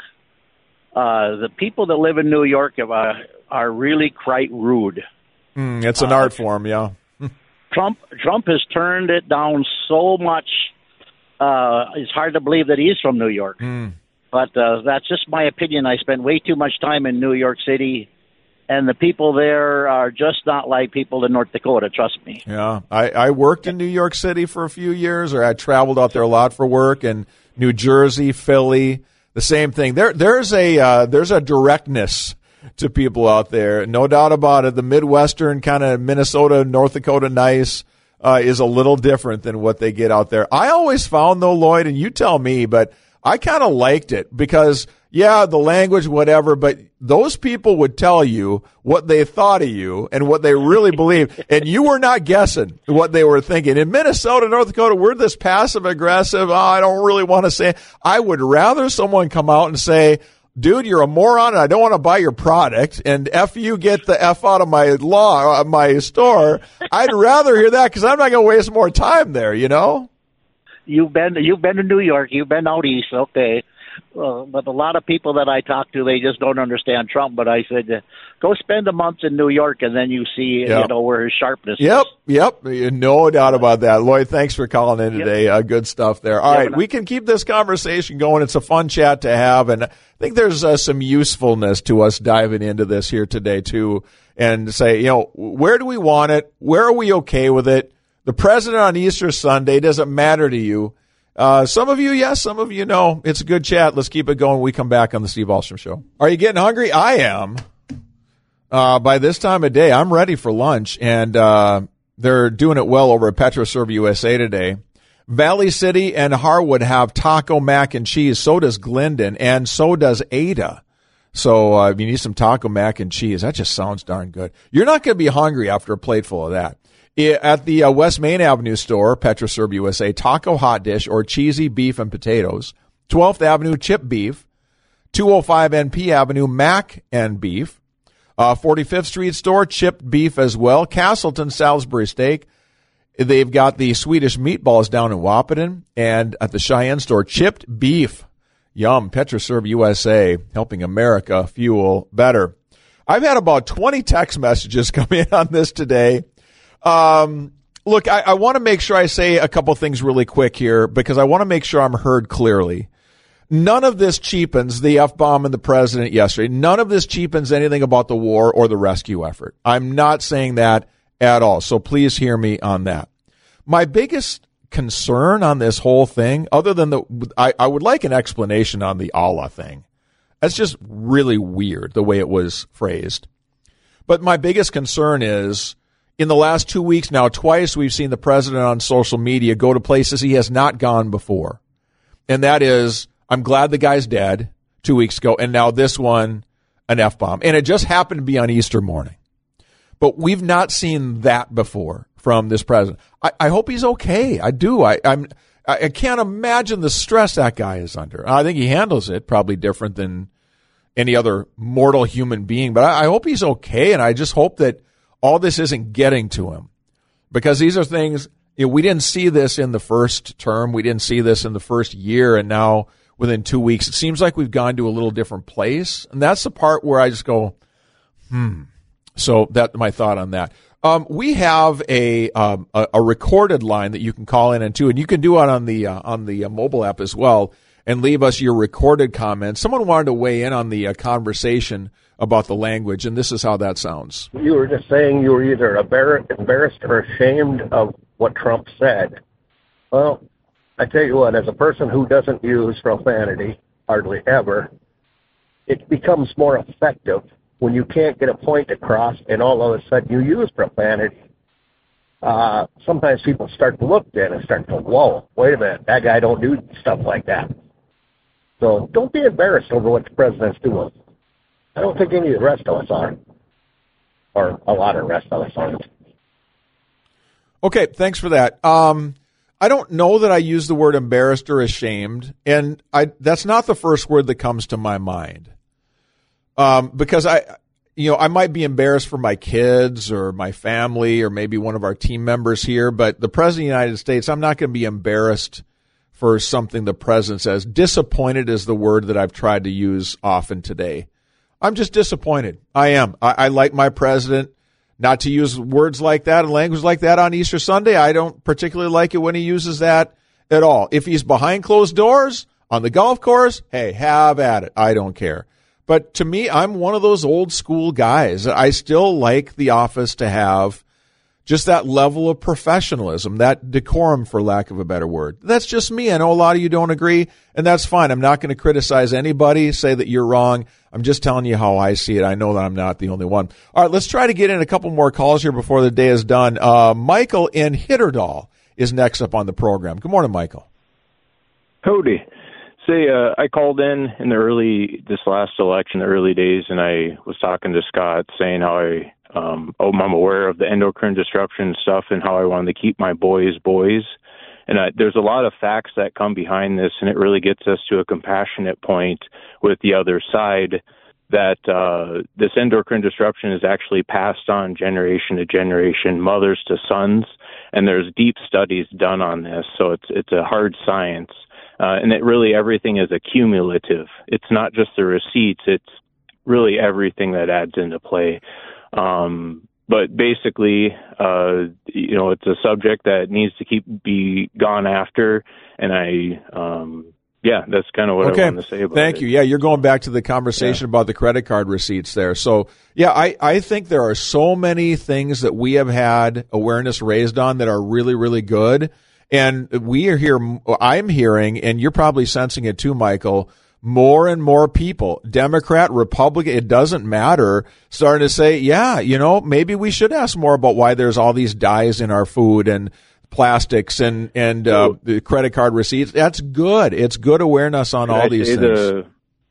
Uh, the people that live in New York have, uh, are really quite rude. Mm, it's an uh, art form, yeah. Trump Trump has turned it down so much. Uh, it's hard to believe that he's from New York. Mm. But uh, that's just my opinion. I spend way too much time in New York City, and the people there are just not like people in North Dakota, trust me. Yeah, I, I worked in New York City for a few years, or I traveled out there a lot for work, and New Jersey, Philly, the same thing. There, There's a uh, there's a directness to people out there, no doubt about it. The Midwestern kind of Minnesota, North Dakota nice uh, is a little different than what they get out there. I always found, though, Lloyd, and you tell me, but I kind of liked it because, yeah, the language, whatever, but those people would tell you what they thought of you and what they really believed, and you were not guessing what they were thinking. In Minnesota, North Dakota, we're this passive-aggressive, oh, I don't really want to say. I would rather someone come out and say, dude, you're a moron, and I don't want to buy your product, and F you, get the F out of my law, my store. I'd rather hear that because I'm not going to waste more time there, you know? You've been you've been to New York. You've been out east, okay. Uh, but a lot of people that I talk to, they just don't understand Trump. But I said, uh, go spend a month in New York, and then you see, yep. you know, where his sharpness yep, is. Yep, yep. No doubt about that. Lloyd, thanks for calling in today. Yep. Uh, good stuff there. All yep, right, we can keep this conversation going. It's a fun chat to have, and I think there's uh, some usefulness to us diving into this here today, too, and say, you know, where do we want it? Where are we okay with it? The president on Easter Sunday doesn't matter to you. Uh, some of you, yes, some of you, no. It's a good chat. Let's keep it going when we come back on the Steve Ahlstrom Show. Are you getting hungry? I am. Uh, by this time of day, I'm ready for lunch, and uh, they're doing it well over at PetroServe U S A today. Valley City and Harwood have taco mac and cheese. So does Glendon, and so does Ada. So uh, if you need some taco mac and cheese, that just sounds darn good. You're not going to be hungry after a plate full of that. At the uh, West Main Avenue store, PetroServe U S A, taco hot dish or cheesy beef and potatoes. twelfth Avenue chip beef. two oh five N P Avenue mac and beef. Uh, forty-fifth Street store, chipped beef as well. Castleton Salisbury steak. They've got the Swedish meatballs down in Wahpeton. And at the Cheyenne store, chipped beef. Yum. PetroServe U S A, helping America fuel better. I've had about twenty text messages come in on this today. Um, look, I, I want to make sure I say a couple things really quick here because I want to make sure I'm heard clearly. None of this cheapens the F-bomb and the president yesterday. None of this cheapens anything about the war or the rescue effort. I'm not saying that at all. So please hear me on that. My biggest concern on this whole thing, other than the, I, I would like an explanation on the Allah thing. That's just really weird the way it was phrased. But my biggest concern is, in the last two weeks now, twice we've seen the president on social media go to places he has not gone before. And that is, I'm glad the guy's dead two weeks ago, and now this one, an F-bomb. And it just happened to be on Easter morning. But we've not seen that before from this president. I, I hope he's okay. I do. I, I'm, I can't imagine the stress that guy is under. I think he handles it probably different than any other mortal human being. But I, I hope he's okay, and I just hope that all this isn't getting to him, because these are things, you know, we didn't see this in the first term. We didn't see this in the first year. And now within two weeks, it seems like we've gone to a little different place. And that's the part where I just go, hmm. So that's my thought on that. Um, we have a, um, a a recorded line that you can call in into, and you can do it on the uh, on the uh, mobile app as well, and leave us your recorded comments. Someone wanted to weigh in on the uh, conversation about the language, and this is how that sounds. You were just saying you were either embarrassed or ashamed of what Trump said. Well, I tell you what, as a person who doesn't use profanity hardly ever, it becomes more effective when you can't get a point across and all of a sudden you use profanity. Uh, sometimes people start to look then and start to go, whoa, wait a minute, that guy don't do stuff like that. So don't be embarrassed over what the president's doing. I don't think any of the rest of us are, or a lot of the rest of us aren't. Okay, thanks for that. Um, I don't know that I use the word embarrassed or ashamed, and I that's not the first word that comes to my mind. Um, because I, you know, I might be embarrassed for my kids or my family or maybe one of our team members here, but the president of the United States, I'm not going to be embarrassed for something the president says. Disappointed is the word that I've tried to use often today. I'm just disappointed. I am. I, I like my president not to use words like that and language like that on Easter Sunday. I don't particularly like it when he uses that at all. If he's behind closed doors on the golf course, hey, have at it. I don't care. But to me, I'm one of those old school guys. I still like the office to have just that level of professionalism, that decorum, for lack of a better word. That's just me. I know a lot of you don't agree, and that's fine. I'm not going to criticize anybody, say that you're wrong. I'm just telling you how I see it. I know that I'm not the only one. All right, let's try to get in a couple more calls here before the day is done. Uh, Michael in Hitterdal is next up on the program. Good morning, Michael. Howdy. say uh, I called in in the early, this last election, the early days, and I was talking to Scott saying how I, um, oh, I'm aware of the endocrine disruption stuff and how I wanted to keep my boys boys. And I, there's a lot of facts that come behind this, and it really gets us to a compassionate point with the other side that uh, this endocrine disruption is actually passed on generation to generation, mothers to sons, and there's deep studies done on this. So it's it's a hard science. Uh, and it really, everything is accumulative. It's not just the receipts, it's really everything that adds into play. Um, but basically, uh, you know, it's a subject that needs to keep be gone after. And I, um, yeah, that's kind of what okay. I wanted to say about Thank it. you. Yeah, you're going back to the conversation yeah. about the credit card receipts there. So, yeah, I, I think there are so many things that we have had awareness raised on that are really, really good. And we are here, I'm hearing, and you're probably sensing it too, Michael, more and more people, Democrat, Republican, it doesn't matter, starting to say, yeah, you know, maybe we should ask more about why there's all these dyes in our food and plastics and, and uh, the credit card receipts. That's good. It's good awareness on Could all I these say things. The,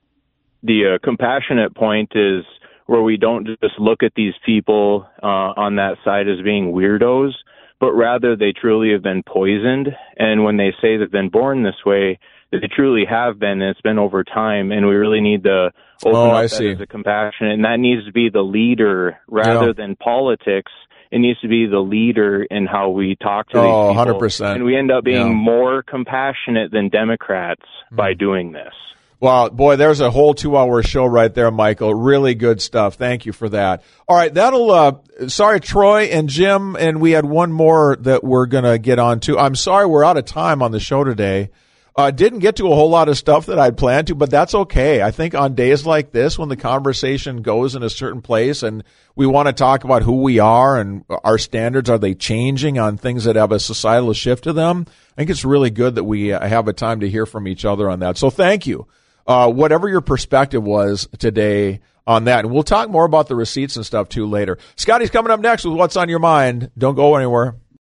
the uh, compassionate point is where we don't just look at these people uh, on that side as being weirdos, but rather they truly have been poisoned. And when they say they've been born this way, they truly have been, and it's been over time, and we really need to open oh, up I that see. as a compassion, and that needs to be the leader rather yeah. than politics. It needs to be the leader in how we talk to oh, these people. one hundred percent. And we end up being yeah. more compassionate than Democrats mm. by doing this. Well, boy, there's a whole two-hour show right there, Michael. Really good stuff. Thank you for that. All right, that'll, uh, sorry, Troy and Jim, and we had one more that we're going to get on to. I'm sorry we're out of time on the show today. Uh, didn't get to a whole lot of stuff that I'd planned to, but that's okay. I think on days like this, when the conversation goes in a certain place and we want to talk about who we are and our standards, are they changing on things that have a societal shift to them? I think it's really good that we uh, have a time to hear from each other on that. So thank you. Uh, whatever your perspective was today on that. And we'll talk more about the receipts and stuff too later. Scotty's coming up next with What's on Your Mind. Don't go anywhere.